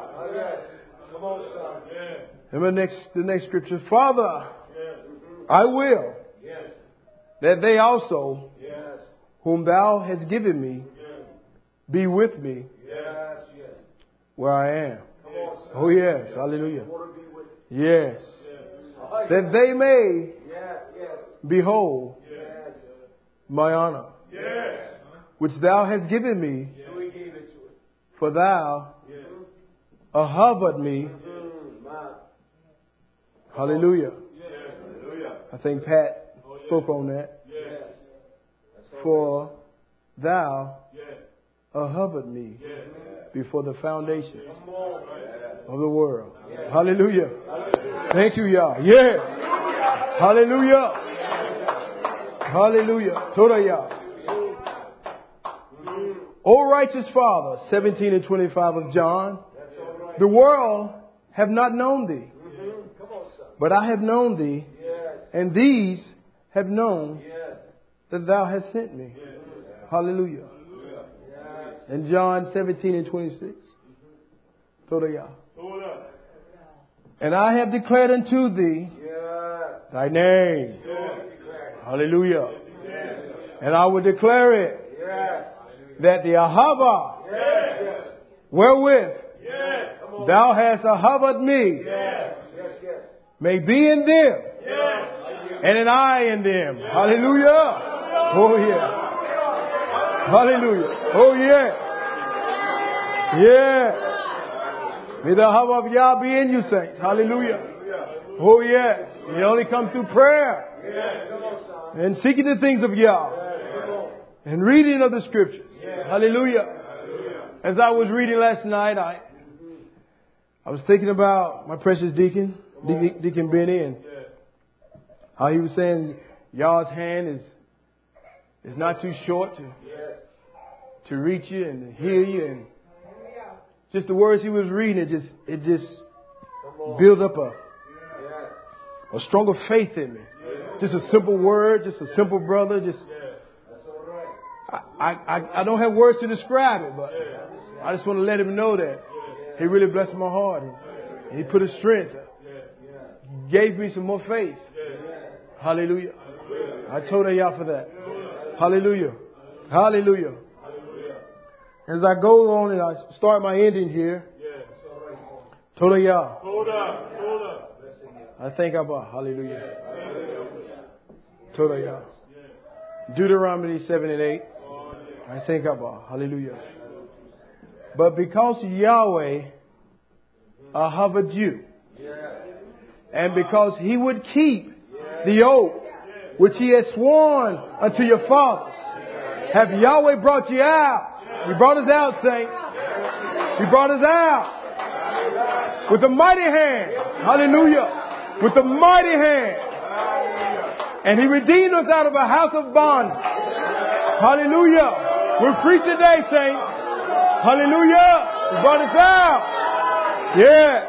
And the next scripture. Father, I will that they also, whom thou hast given me, be with me where I am. Oh yes. Hallelujah. Yes. That they may behold my honor, which thou hast given me, for thou ahavad me. Hallelujah. I think Pat spoke on that. For thou ahavad me before the foundation of the world. Hallelujah. Thank you, Yah. Yes. Hallelujah. Hallelujah. Toda Yah. O righteous Father, 17 and 25 of John, the world have not known thee, but I have known thee, and these have known that thou hast sent me. Hallelujah. And John 17 and 26. Toda Yah. And I have declared unto thee thy name. Hallelujah. And I will declare it that the Ahava wherewith thou hast Ahavad me may be in them, and an I in them. Hallelujah. Oh, yeah. Hallelujah. Oh, yeah. Yeah. May the Ahava of Yah be in you, saints. Hallelujah. Oh, yes. It only comes through prayer and seeking the things of Yah and reading of the Scriptures. Hallelujah. As I was reading last night, I was thinking about my precious Deacon Benny, and how he was saying Yah's hand is not too short to reach you and to hear you, and just the words he was reading, it just built up a stronger faith in me. Just a simple word, just a simple brother. Just I don't have words to describe it, but I just want to let him know that he really blessed my heart. And he put his strength, gave me some more faith. Hallelujah. I told Yah for that. Hallelujah. Hallelujah. As I go on and I start my ending here, told Yah. I thank Abba. Hallelujah. Told Yah. Deuteronomy 7 and 8. I thank Abba. Hallelujah. But because Yahweh ahaved you, and because He would keep the oath which He has sworn unto your fathers, have Yahweh brought you out? He brought us out, saints. He brought us out with a mighty hand. Hallelujah. With a mighty hand. And He redeemed us out of a house of bondage. Hallelujah. We're free today, saints. Hallelujah. He brought us out. Yes.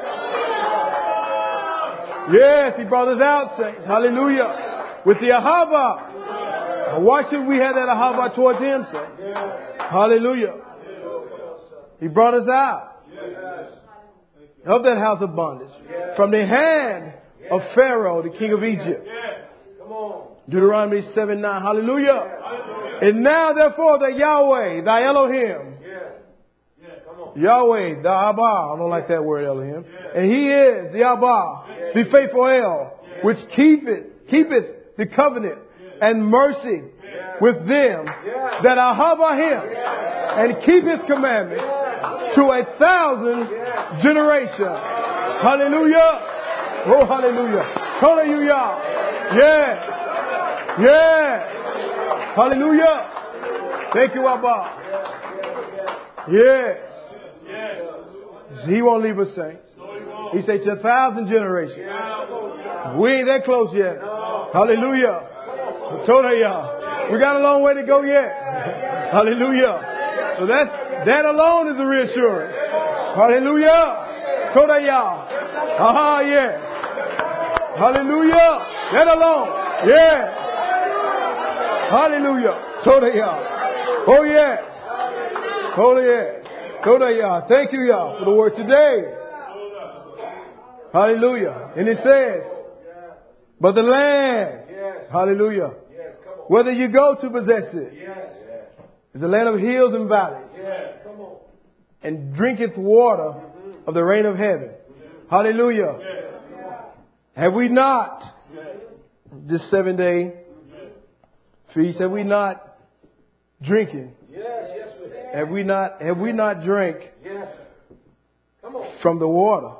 Yes, He brought us out, saints. Hallelujah. With the Ahava. Why should we have that Ahava towards Him, saints? Hallelujah. He brought us out of that house of bondage. From the hand of Pharaoh, the king of Egypt. Deuteronomy 7:9. Hallelujah. And now therefore the Yahweh, thy Elohim. Yahweh, the Abba. I don't like that word, Elohim. And He is the Abba, the faithful El, which keepeth the covenant and mercy with them that ahava Him and keep His commandments to 1,000 generations. Hallelujah. Oh, hallelujah. Hallelujah. Yeah. Yeah. Hallelujah. Thank you, Abba. Yes. He won't leave us, saints. He said to 1,000 generations. We ain't that close yet. Hallelujah. I told y'all. We got a long way to go yet. Hallelujah. So that alone is a reassurance. Hallelujah. Told y'all. Aha, yeah. Hallelujah. That alone. Yeah. Hallelujah. Told y'all. Oh, yes. Oh, yes. Told y'all. Thank you, y'all, for the word today. Hallelujah. And it says, but the land. Hallelujah. Whether you go to possess it, is a land of hills and valleys, and drinketh water of the rain of heaven. Hallelujah. Have we not, this 7-day feast, have we not drinking? Have we not drank from the water?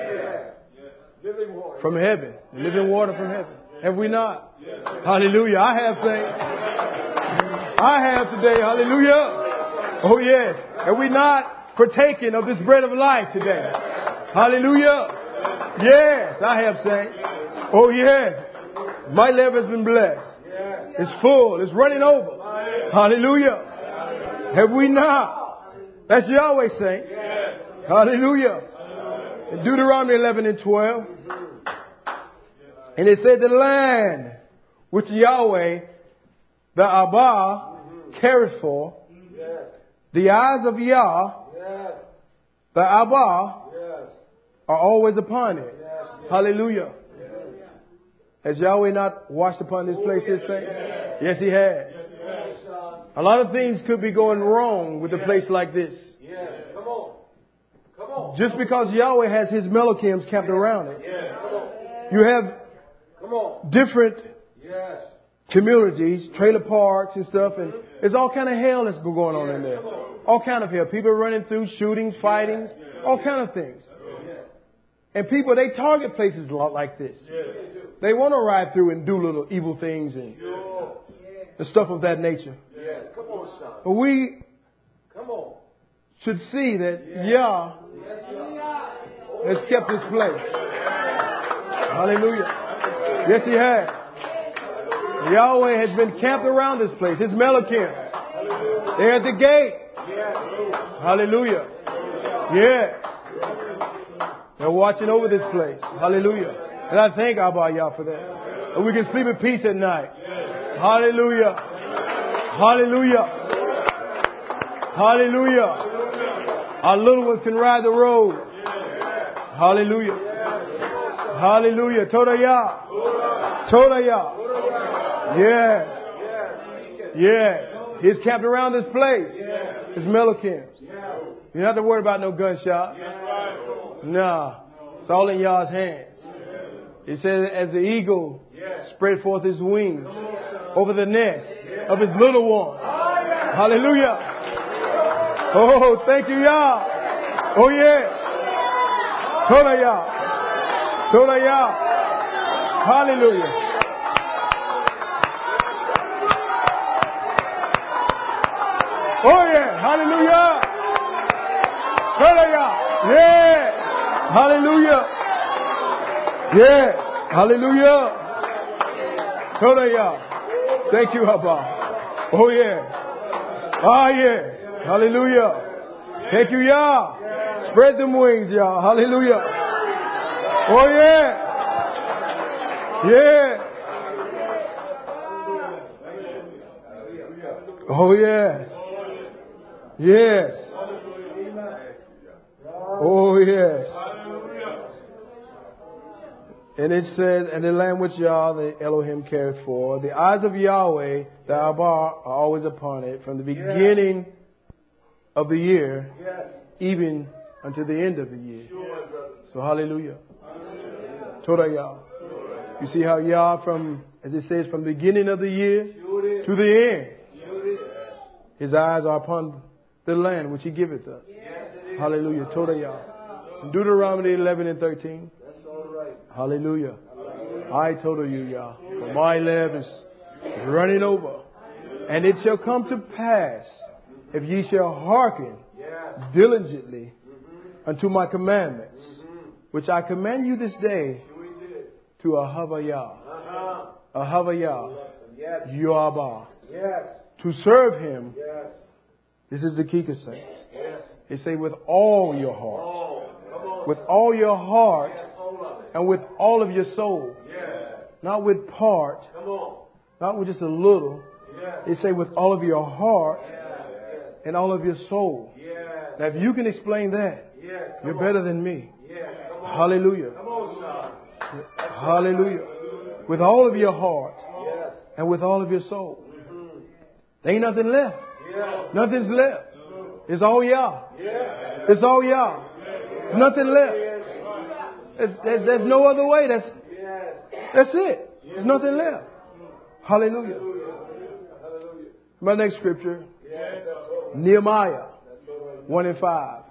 From heaven. Living water from heaven. Have we not? Hallelujah. I have, saints. I have today. Hallelujah. Oh, yes. Have we not partaken of this bread of life today? Hallelujah. Yes, I have, saints. Oh, yes. My lap has been blessed. It's full. It's running over. Hallelujah. Have we not? That's Yahweh, saints. Hallelujah. In Deuteronomy 11 and 12. And it said the land which Yahweh, the Abba, careth for, the eyes of Yah, the Abba, are always upon it. Hallelujah. Has Yahweh not watched upon this place, this thing? Yes, He has. A lot of things could be going wrong with a place like this. Just because Yahweh has His Melochims camped around it. You have different communities, trailer parks and stuff, and there's all kind of hell that's going on in there. All kind of hell. People running through, shootings, fightings, all kind of things. And people, they target places a lot like this. They want to ride through and do little evil things and stuff of that nature. But we should see that Yah has kept this place. Hallelujah. Yes, He has. Yahweh has been camped around this place. His Melachim. They're at the gate. Hallelujah. Yeah. They're watching over this place. Hallelujah. And I thank Abba Yah for that. And we can sleep in peace at night. Hallelujah. Hallelujah. Hallelujah. Our little ones can ride the road. Hallelujah. Hallelujah. Toda Yah. Toda Yah. Yes. Yes. He's camped around this place. It's Melachim. You don't have to worry about no gunshots. Nah. It's all in Yah's hands. He said, as the eagle spread forth his wings over the nest of his little ones. Hallelujah. Oh, thank you, Yah. Oh, yeah. Toda Yah. Toda Yah. Hallelujah. Oh, yeah. Hallelujah. Toda Yah. Yeah. Hallelujah. Yeah. Hallelujah. Toda Yah. Thank you, Abba. Oh, yeah. Ah, yes. Hallelujah. Thank you, Yah. Spread them wings, Yah. Hallelujah. Oh, yeah. Yeah. Oh, yes. Yes. Oh, yes. And it says, and the land which Yah, the Elohim, cared for, the eyes of Yahweh, the Abba, are always upon it, from the beginning of the year, even unto the end of the year. So, hallelujah. Toda Yah. You see how Yah, as it says, from the beginning of the year to the end, His eyes are upon the land which He giveth us. Hallelujah. Toda Yah. In Deuteronomy 11 and 13. Hallelujah. I told you, Yah, for my love is running over. And it shall come to pass, if ye shall hearken diligently unto my commandments, which I command you this day, to Ahava Yah. Ahava Yah. Yahweh. To serve Him. This is the Kika saints. They say with all your heart. With all your heart. And with all of your soul. Not with part. Not with just a little. They say with all of your heart. And all of your soul. Now if you can explain that, you're better than me. Hallelujah. Hallelujah. With all of your heart. And with all of your soul. There ain't nothing left. Nothing's left. It's all Yah. It's all Yah. There's nothing left. There's no other way. That's it. There's nothing left. Hallelujah. My next scripture, Nehemiah 1 and 5.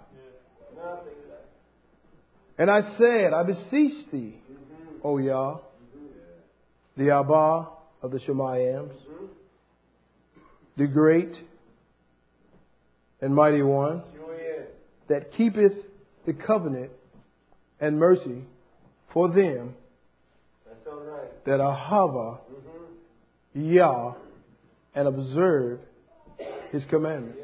And I said, I beseech thee, O Yah, the Abba of the Shemayams, the great and mighty one, that keepeth the covenant and mercy for them that Ahava Yah and observe His commandments.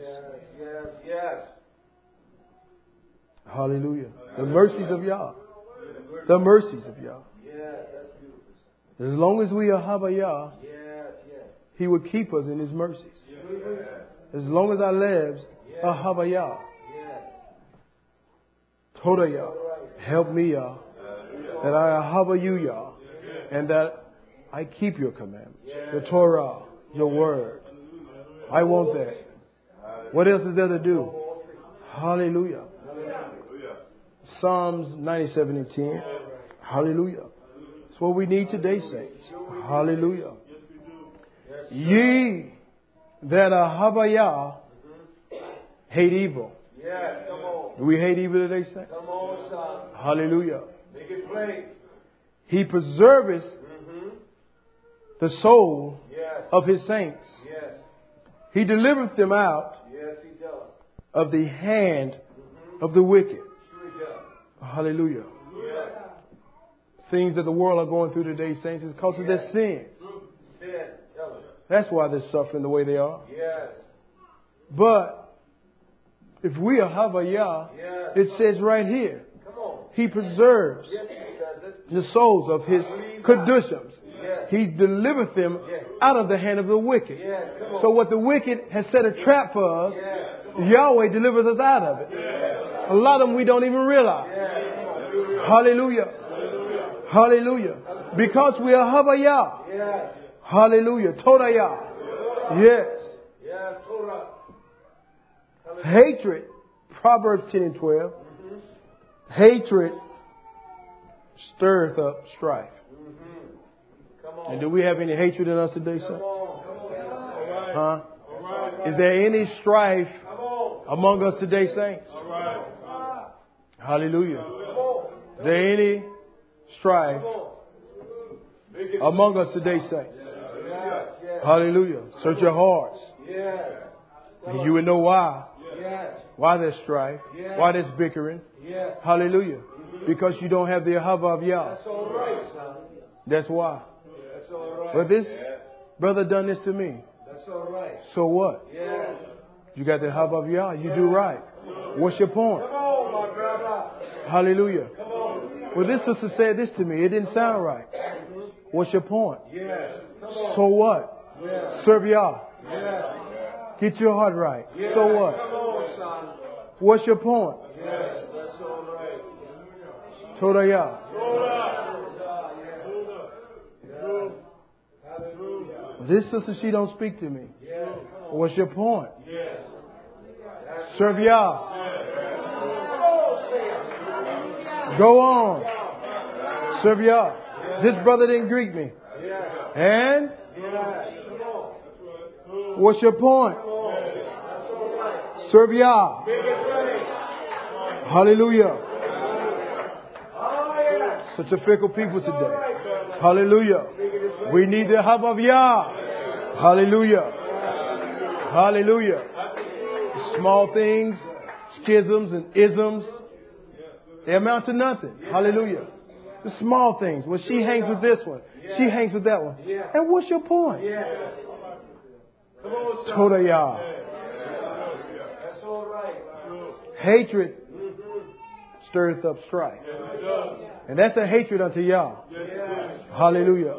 Hallelujah. The mercies of Yah. The mercies of Yah. As long as we Ahava Yah, He will keep us in His mercies. As long as our lives Ahava Yah. Toda Yah. Help me, Yah. That I Ahava you, Yah. And that I keep your commandments. The Torah. Your word. I want that. What else is there to do? Hallelujah. Psalms 97 and 10. Hallelujah. It's what we need today, saints. Hallelujah. Ye that are Havayah hate evil. Yes, come on. Do we hate evil today, saints? Come on, son. Hallelujah. Make it plain. He preserveth the soul Yes. of his saints. Yes. He delivereth them out Yes, he does. of the hand of the wicked. Sure he does. Hallelujah. Yes. Things that the world are going through today, saints, is because of their sins. Sin. Tell him. That's why they're suffering the way they are. Yes. But if we are Havayah, Yes. it says right here, Come on. He preserves Yes, he does it. the souls of His Kedushim. Yes. He delivereth them out of the hand of the wicked. Yes. Come on. So what the wicked has set a trap for us, Yes. Yahweh delivers us out of it. A lot of them we don't even realize. Hallelujah. Hallelujah. Because we are Havayah. Yes. Hallelujah. Todayah. Yes. Yes, Torah. Hatred. Proverbs 10 and 12. Hatred stirreth up strife. Come on. And do we have any hatred in us today, sir? Come on. Huh? Is there any strife Come on. among us today, saints? Hallelujah. Is there any strife among us today, saints? Yes. Hallelujah. Search your hearts. Yes. And you will know why. Yes. Why there's strife. Why there's bickering. Yes. Hallelujah. Because you don't have the Ahava of Yah. That's all right, son. That's why. That's all right. But this brother done this to me. That's all right. So what? Yes. You got the Ahava of Yah. You do right. What's your point? Come on, my brother. Hallelujah. Come on. Well, this sister said this to me. It didn't sound right. What's your point? Yes. Come on. So what? Yes. Serve Yah. Yes. Get your heart right. Yes. So Come what? on, son. What's your point? Yes. That's all right. Toda Yah. This sister, she don't speak to me. Yes. What's your point? Yes. Serve Yah. Go on. Serve Yah. This brother didn't greet me. Yes. And Yes. Come on. what's your point? That's all right. Serve Yah. Make it plain. Hallelujah. Oh, yes. Such a fickle people today. Right, brother. Hallelujah. We need the help of Yah. Hallelujah. Hallelujah. Small things, schisms and isms, they amount to nothing. Hallelujah. The small things. Well, she hangs with this one. She hangs with that one. And what's your point? Yes. Come on, son. Toda Yah. That's all right. Hatred stirreth up strife. And that's a hatred unto Yah. Yes. Hallelujah.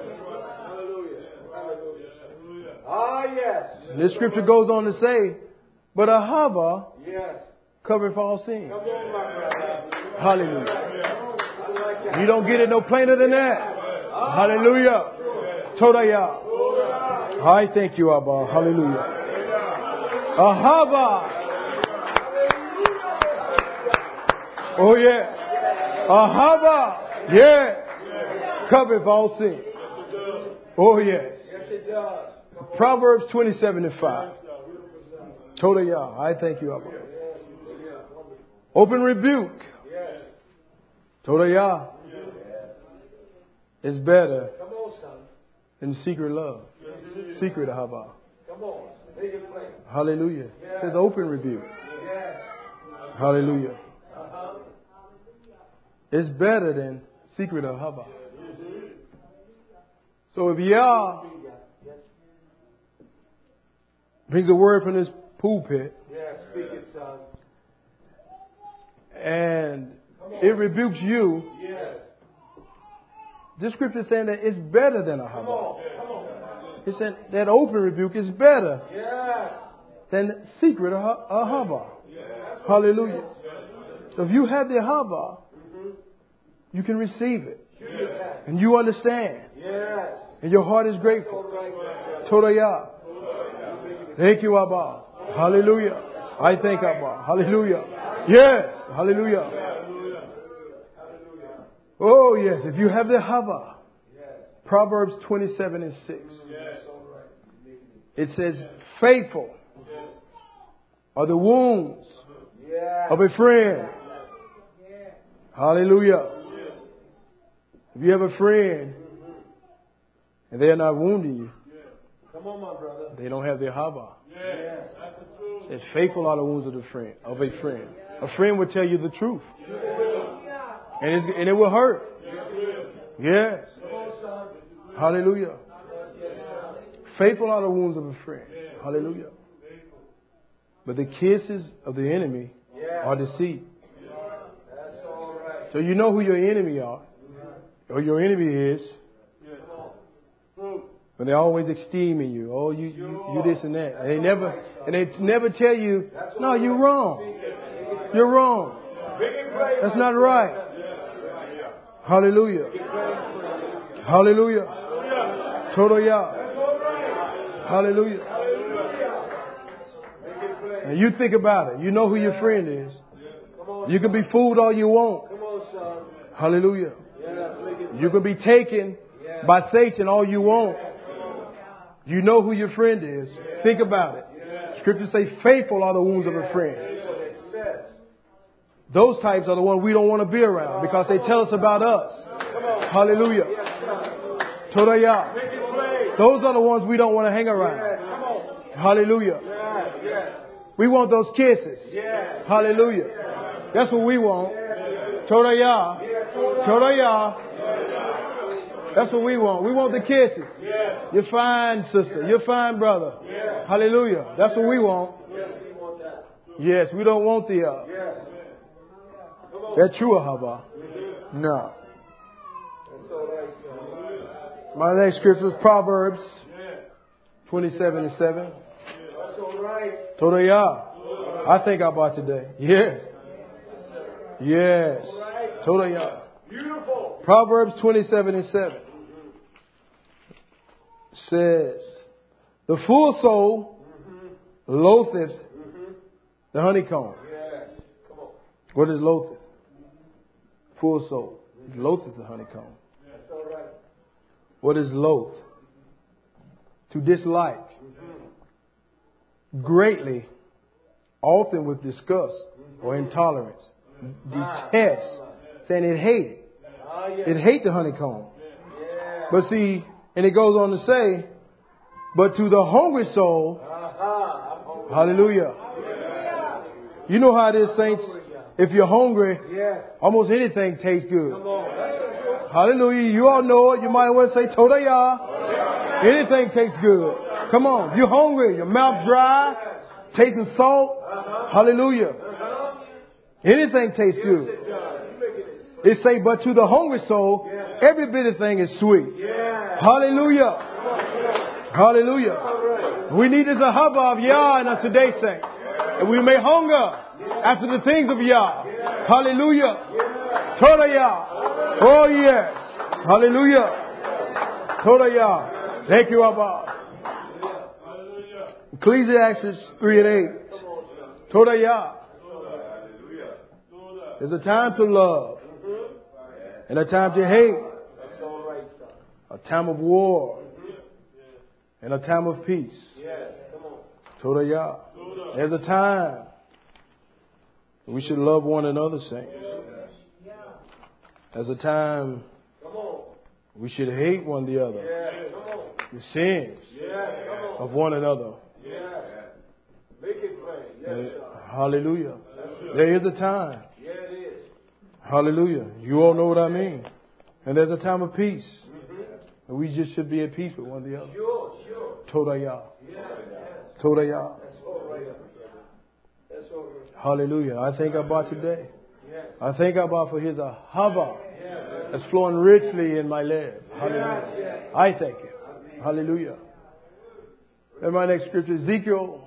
Ah, yes. This scripture goes on to say, but Ahava Yes. covereth all sins. Come on, my brother. Hallelujah. I like that. You don't get it no plainer than that. Hallelujah. Toda Yah. I thank you, Abba. Hallelujah. Ahava. Oh, yes. Ahava. Yes. Covereth all sins. Oh, yes. Yes, it does. Proverbs 27:5. Toda Yah. I thank you, Abba. Open rebuke. Yes. Toda Yah is better Come on, son. than secret love. Secret Ahava. Come on. Make it plain. Hallelujah. It says open rebuke. Yes. Hallelujah. It's better than secret Ahava. So if Yah brings a word from this pulpit Yes. Speak it, son. and it rebukes you, Yes. this scripture is saying that it's better than Come Ahava. on. Come on. It said that open rebuke is better Yes. than secret Ahava. Hallelujah. So if you have the Ahava, you can receive it. And you understand. Yes. And your heart is All grateful. right, brother. Toda Yah. Thank you, Abba. Hallelujah. I thank Abba. Hallelujah. Yes. Hallelujah. Oh, yes. If you have the Hava. Proverbs 27:6. It says, faithful are the wounds of a friend. Hallelujah. If you have a friend and they are not wounding you, Come on, my brother. they don't have their haba. It says, faithful are the wounds of a friend. A friend will tell you the truth. And it will hurt. Yes. Hallelujah. Faithful are the wounds of a friend. Hallelujah. But the kisses of the enemy are deceit. So you know who your enemy are, or your enemy is. But they're always esteeming you. Oh, you this and that. And they never tell you, no, you're wrong. You're wrong. That's not right. Hallelujah. Hallelujah. Todoya. Hallelujah. And you think about it. You know who your friend is. You can be fooled all you want. Hallelujah. You can be taken by Satan all you want. You know who your friend is. Think about it. Scriptures say faithful are the wounds of a friend. Those types are the ones we don't want to be around because they tell us about us. Hallelujah. Todaya. Those are the ones we don't want to hang around. Hallelujah. We want those kisses. Hallelujah. That's what we want. Todaya. Todaya. That's what we want. We want the kisses. You're fine, sister. You're fine, brother. Hallelujah. That's what we want. Yes, we don't want the that true haba. No. My next scripture is Proverbs 27:7. Todaya. I think about today. Yes. Yes. Todaya. Proverbs 27:7 says, the full soul loatheth the honeycomb. What is loatheth? Full soul loatheth the honeycomb. What is loath? To dislike. Greatly, often with disgust or intolerance. Detest. Saying it hate. It hate the honeycomb. But see, and it goes on to say, but to the hungry soul, hallelujah. You know how it is, saints. If you're hungry, almost anything tastes good. Hallelujah. You all know it. You might want to say Todaya. Anything tastes good. Come on. You're hungry. Your mouth dry. Tasting salt. Hallelujah. Anything tastes good. It say, but to the hungry soul, every bit of thing is sweet. Hallelujah. Hallelujah. We need this ahava of Yah in us today, saints. And we may hunger after the things of Yah. Hallelujah. Todaya. Oh yes. Hallelujah. Todaya. Thank you, Abba. Ecclesiastes 3:8. Todaya. There's a time to love and a time to hate. A time of war and a time of peace. Todaya. There's a time we should love one another, saints. There's a time we should hate one the other. The sins of one another. Hallelujah. There is a time. Hallelujah. You all know what I mean. And there's a time of peace. And we just should be at peace with one the other. Todaya. Todaya. Hallelujah. I thank about today. I thank about for His ahava that's flowing richly in my life. Hallelujah. I thank Him. Hallelujah. And my next scripture, Ezekiel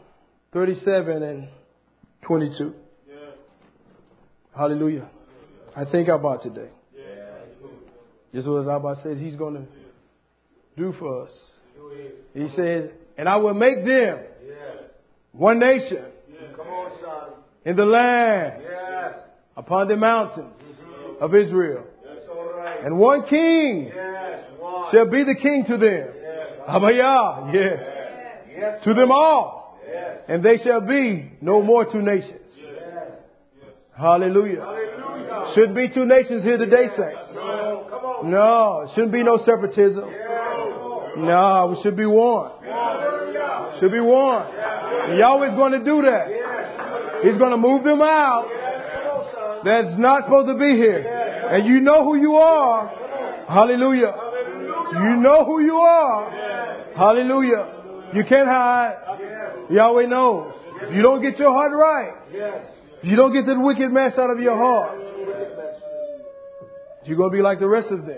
37:22. Hallelujah. I think about today. Just what Abba says He's going to do for us. He says, and I will make them one nation in the land upon the mountains of Israel. And one king shall be the king to them. Abaya, yes. to them all. And they shall be no more two nations. Hallelujah. Shouldn't be two nations here today, saints. No, shouldn't be no separatism. No, we should be one. Should be one. And Yahweh's going to do that. He's going to move them out that's not supposed to be here. And you know who you are. Hallelujah. You know who you are. Hallelujah. You can't hide. Yahweh knows. If you don't get your heart right, if you don't get that wicked mess out of your heart, you're going to be like the rest of them.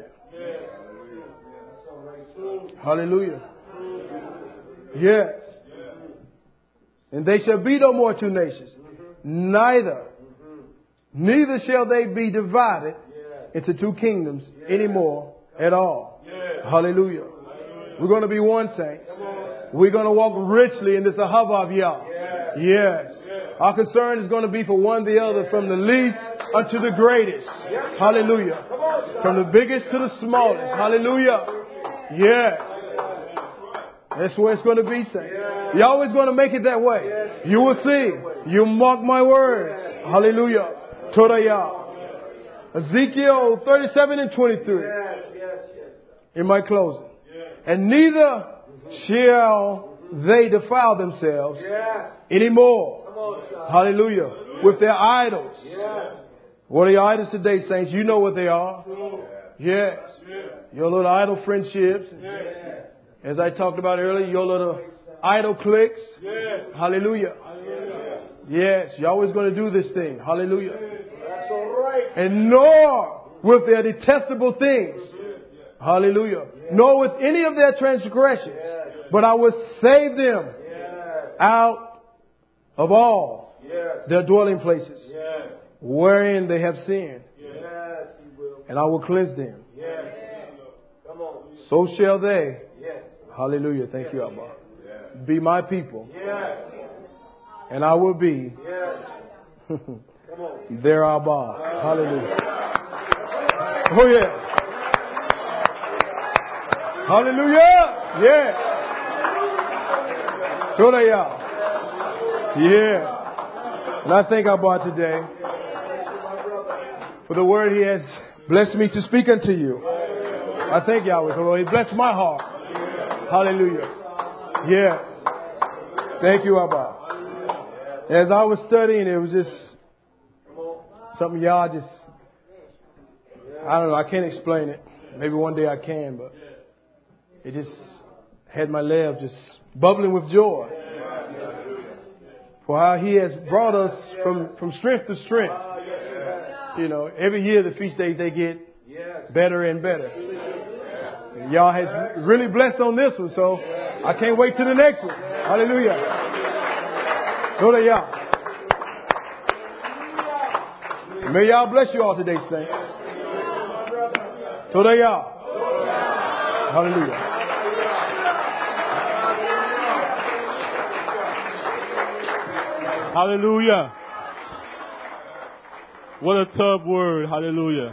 Hallelujah. Yes. And they shall be no more two nations. Neither shall they be divided into two kingdoms anymore at all. Hallelujah. We're going to be one, saints. We're going to walk richly in this Ahava of Yah. Yes. Our concern is going to be for one the other, from the least unto the greatest. Hallelujah. From the biggest to the smallest. Hallelujah. Yes. That's where it's going to be, saints. You're always going to make it that way. You will see. You mark my words. Hallelujah. Torah. Ezekiel 37 and 23. In my closing. And neither shall they defile themselves anymore. Hallelujah. With their idols. What are your idols today, saints? You know what they are. Yes. Your little idol friendships. As I talked about earlier, your little idol cliques. Hallelujah. Yes. You're always going to do this thing. Hallelujah. And nor with their detestable things. Hallelujah. Nor with any of their transgressions. But I will save them out of all their dwelling places wherein they have sinned. And I will cleanse them. So shall they. Hallelujah. Thank you, Abba. Be my people. And I will be their Abba. Hallelujah. Oh, yeah. Hallelujah. Yeah. Torah. Yeah. And I thank Abba today for the word He has blessed me to speak unto you. I thank Yahweh for the Lord. He blessed my heart. Hallelujah. Yes. Thank you, Abba. As I was studying, it was just something y'all just, I don't know, I can't explain it. Maybe one day I can, but it just had my legs just bubbling with joy. For how He has brought us from strength to strength. You know, every year the feast days, they get better and better. And y'all has really blessed on this one, so I can't wait to the next one. Hallelujah. Go to y'all. May y'all bless you all today, saints. So there y'all. Hallelujah. Hallelujah. What a tough word. Hallelujah.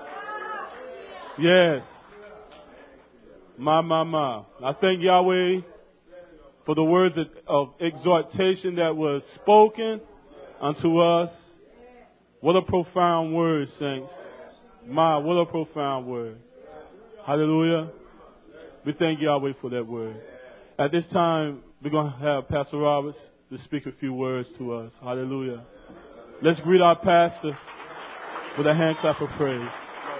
Yes. My. I thank Yahweh for the words of exhortation that was spoken unto us. What a profound word, saints. What a profound word. Hallelujah. We thank Yahweh for that word. At this time, we're going to have Pastor Roberts to speak a few words to us. Hallelujah. Let's greet our pastor with a hand clap of praise.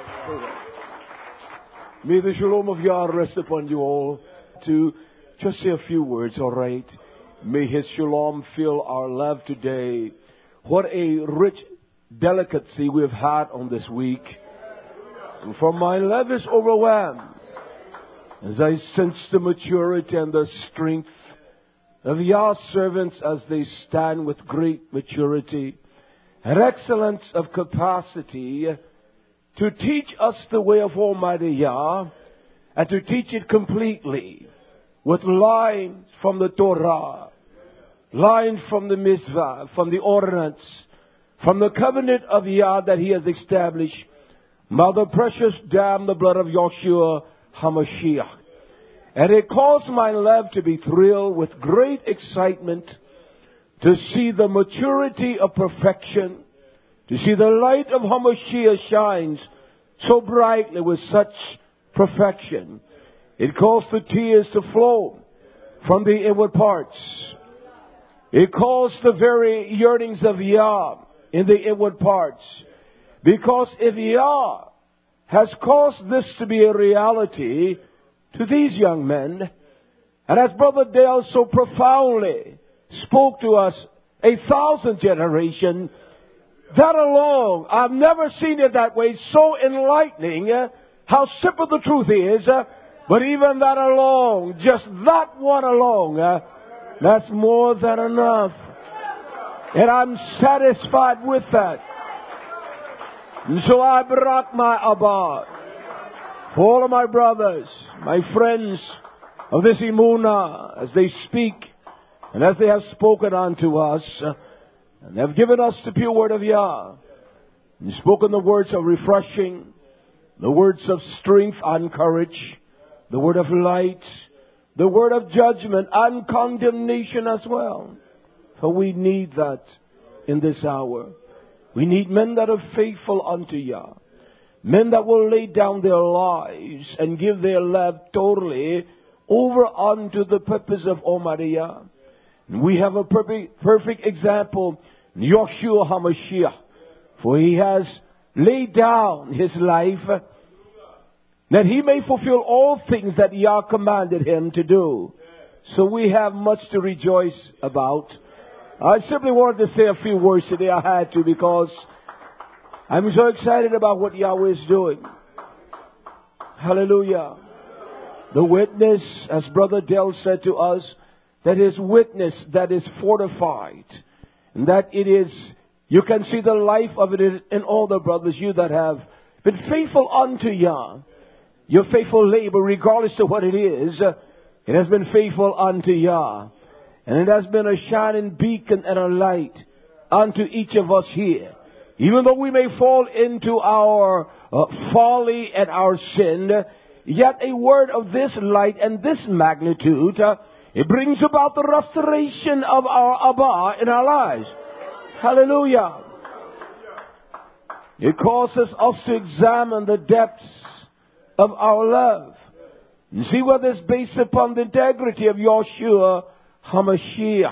May the shalom of Yah rest upon you all. To just say a few words, all right? May His shalom fill our love today. What a rich delicacy we've had on this week. For my love is overwhelmed as I sense the maturity and the strength of Yah's servants as they stand with great maturity and excellence of capacity to teach us the way of Almighty Yah and to teach it completely with lines from the Torah, lines from the Mitzvah, from the ordinance, from the covenant of Yah that He has established by the precious dam, the blood of Yahshua HaMashiach. And it caused my love to be thrilled with great excitement to see the maturity of perfection, to see the light of Hamashiach shines so brightly with such perfection. It caused the tears to flow from the inward parts. It caused the very yearnings of Yah in the inward parts. Because if Yah has caused this to be a reality to these young men, and as Brother Dale so profoundly spoke to us, 1,000 generation, that alone, I've never seen it that way, so enlightening, how simple the truth is, but even that alone, just that one alone, that's more than enough. And I'm satisfied with that. And so I brought my Abba for all of my brothers, my friends of this Emunah, as they speak and as they have spoken unto us, and have given us the pure word of Yah, and spoken the words of refreshing, the words of strength and courage, the word of light, the word of judgment and condemnation as well. For we need that in this hour. We need men that are faithful unto Yah. Men that will lay down their lives and give their love totally over unto the purpose of Almighty Yah. And we have a perfect example, Yeshua HaMashiach. For He has laid down His life that He may fulfill all things that Yah commanded Him to do. So we have much to rejoice about. I simply wanted to say a few words today. I had to, because I'm so excited about what Yahweh is doing. Hallelujah. The witness, as Brother Dell said to us, that is witness that is fortified. And that it is, you can see the life of it in all the brothers, you that have been faithful unto Yah. Your faithful labor, regardless of what it is, it has been faithful unto Yah. And it has been a shining beacon and a light unto each of us here. Even though we may fall into our folly and our sin, yet a word of this light and this magnitude, it brings about the restoration of our Abba in our lives. Hallelujah. It causes us to examine the depths of our love and see whether it's based upon the integrity of Yeshua HaMashiach.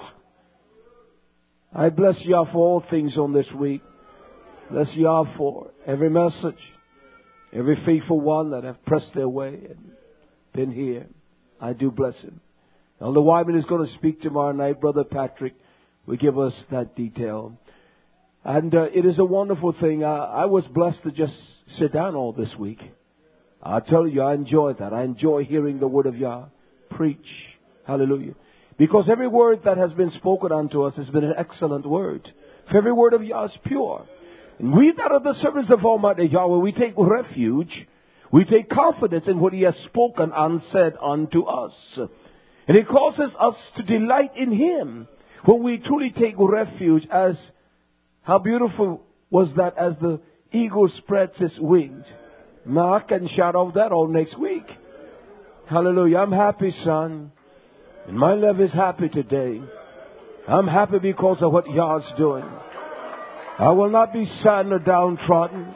I bless Yah for all things on this week. Bless Yah for every message, every faithful one that have pressed their way and been here. I do bless Him. Elder Wyman is going to speak tomorrow night. Brother Patrick will give us that detail. And it is a wonderful thing. I was blessed to just sit down all this week. I tell you, I enjoy that. I enjoy hearing the word of Yah preach. Hallelujah. Because every word that has been spoken unto us has been an excellent word. For every word of Yah is pure. And we that are the servants of Almighty Yahweh, we take refuge. We take confidence in what He has spoken and said unto us. And it causes us to delight in Him when we truly take refuge. As how beautiful was that as the eagle spreads its wings. I can shout off that all next week. Hallelujah. I'm happy, son. And my love is happy today. I'm happy because of what Yah's doing. I will not be sad or downtrodden.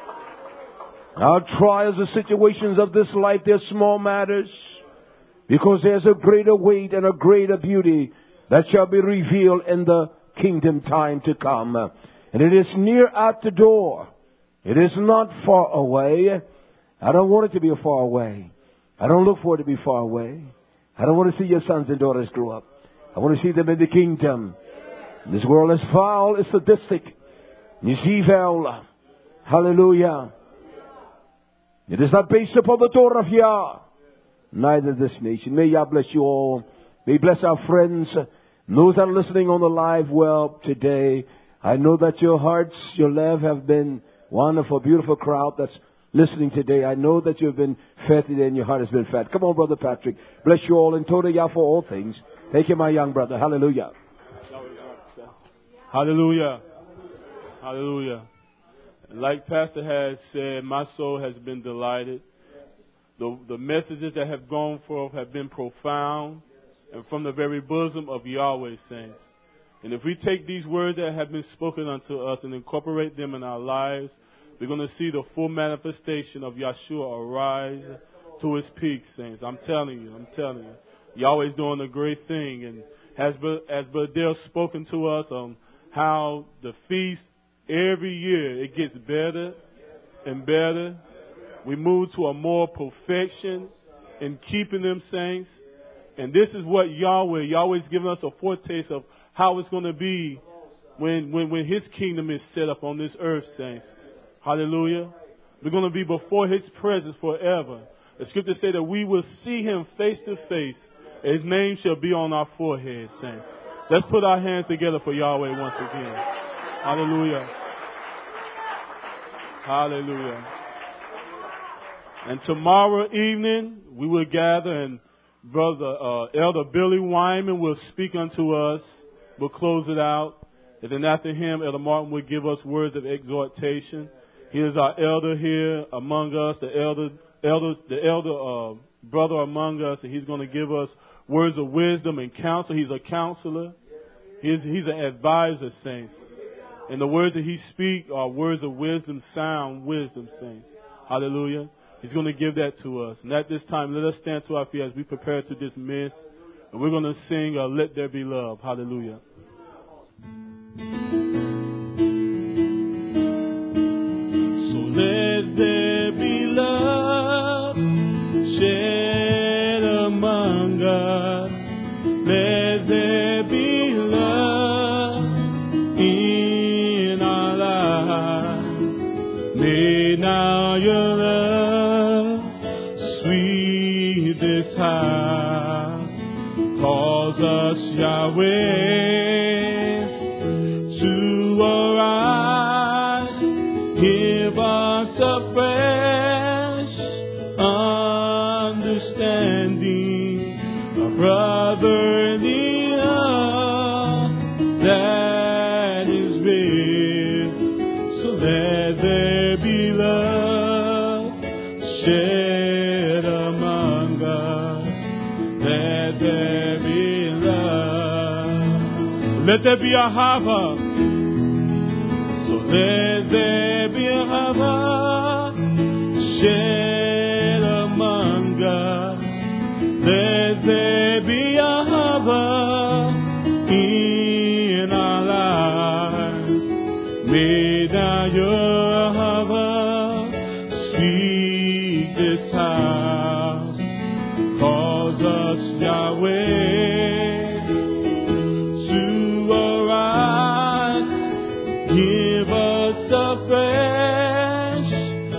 Our trials and situations of this life, they're small matters. Because there's a greater weight and a greater beauty that shall be revealed in the kingdom time to come. And it is near at the door. It is not far away. I don't want it to be far away. I don't look for it to be far away. I don't want to see your sons and daughters grow up. I want to see them in the kingdom. This world is foul, it's sadistic, it's evil. Hallelujah. It is not based upon the Torah of Yah. Neither this nation. May Yah bless you all. May He bless our friends. Those that are listening on the live well today. I know that your hearts, your love have been wonderful, beautiful crowd that's listening today. I know that you've been fed today and your heart has been fed. Come on, Brother Patrick. Bless you all and total Yah for all things. Thank you, my young brother. Hallelujah. Hallelujah. Hallelujah. Like Pastor has said, my soul has been delighted The messages that have gone forth have been profound and from the very bosom of Yahweh, saints. And if we take these words that have been spoken unto us and incorporate them in our lives, we're going to see the full manifestation of Yeshua arise to his peak, saints. I'm telling you. Yahweh's doing a great thing. And as Brother Dale spoken to us on how the feast, every year, it gets better and better. We move to a more perfection in keeping them, saints. And this is what Yahweh's given us a foretaste of how it's going to be when his kingdom is set up on this earth, saints. Hallelujah. We're going to be before his presence forever. The scriptures say that we will see him face to face. His name shall be on our foreheads, saints. Let's put our hands together for Yahweh once again. Hallelujah. Hallelujah. And tomorrow evening, we will gather and Elder Billy Wyman will speak unto us. We'll close it out. And then after him, Elder Martin will give us words of exhortation. He is our elder here among us, the elder brother among us, and he's going to give us words of wisdom and counsel. He's a counselor. He's an advisor, saints. And the words that he speaks are words of wisdom, sound wisdom, saints. Hallelujah. He's going to give that to us. And at this time, let us stand to our feet as we prepare to dismiss. And we're going to sing Let There Be Love. Hallelujah. So let there be love shed among us. Let there be love in our lives. May now your love sweet this house. Cause us, Yahweh, to arise. Give us a fresh understanding, a brotherly love that is real. So let there be love shed among us. Let there be love. Let there be a hava. So let there be a hava shed among us. Let there be a hava in our lives. May now your hava sweep this house. Cause us, Yahweh, to arise. Give us a fresh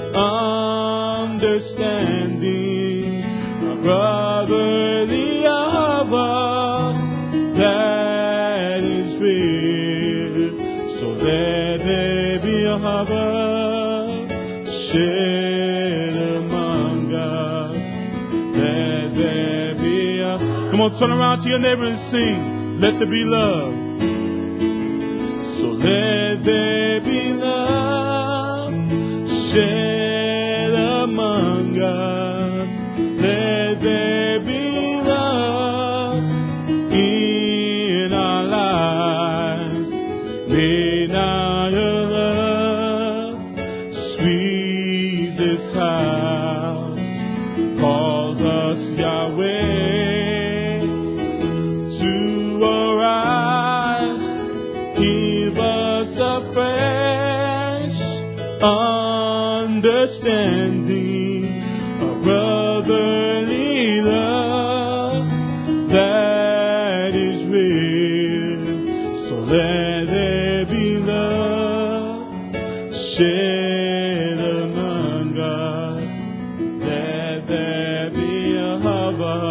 understanding, a brotherly love that is real. So let there be a harbor shed among us. Let there be a... Come on, turn around to your neighbor and sing. Let there be love. So let there be love shed among us. Let there be love in our lives. May now your love sweep this house. Cause us, Yahweh, to arise. Give us a fresh understanding, a brotherly love that is real. So let there be love shed among us. Let there be a harbor.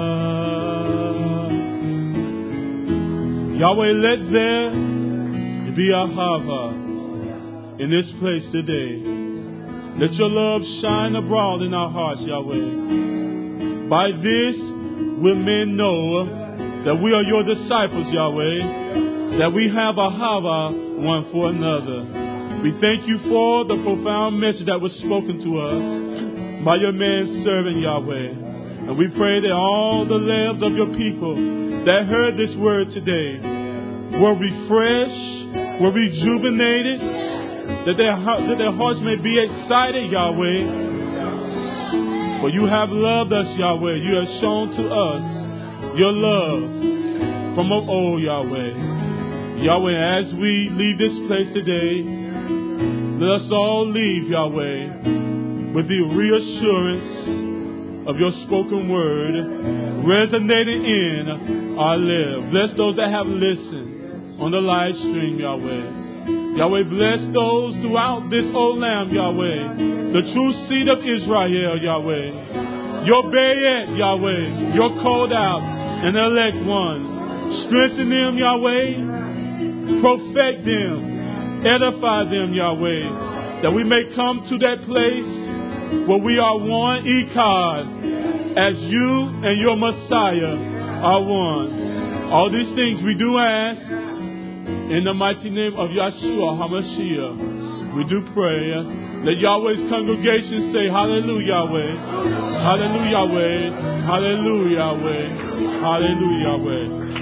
Yahweh, let there be a hava in this place today. Let your love shine abroad in our hearts, Yahweh. By this will men know that we are your disciples, Yahweh, that we have a hava one for another. We thank you for the profound message that was spoken to us. by your man servant, Yahweh. And we pray that all the lives of your people that heard this word today were refreshed, were rejuvenated, that their hearts may be excited, Yahweh. For you have loved us, Yahweh. You have shown to us your love from of old, Yahweh. Yahweh, as we leave this place today, let us all leave, Yahweh, with the reassurance of your spoken word resonating in our lives. Bless those that have listened on the live stream, Yahweh. Yahweh, bless those throughout this old land, Yahweh, the true seed of Israel, Yahweh, your Bayet, Yahweh, your called out and elect ones. Strengthen them, Yahweh, perfect them, edify them, Yahweh, that we may come to that place where we are one, Echad, as you and your Messiah are one. All these things we do ask in the mighty name of Yahshua HaMashiach. We do pray. Let Yahweh's congregation say, Hallelujah, Yahweh. Hallelujah, Yahweh. Hallelujah, Yahweh. Hallelujah, Yahweh.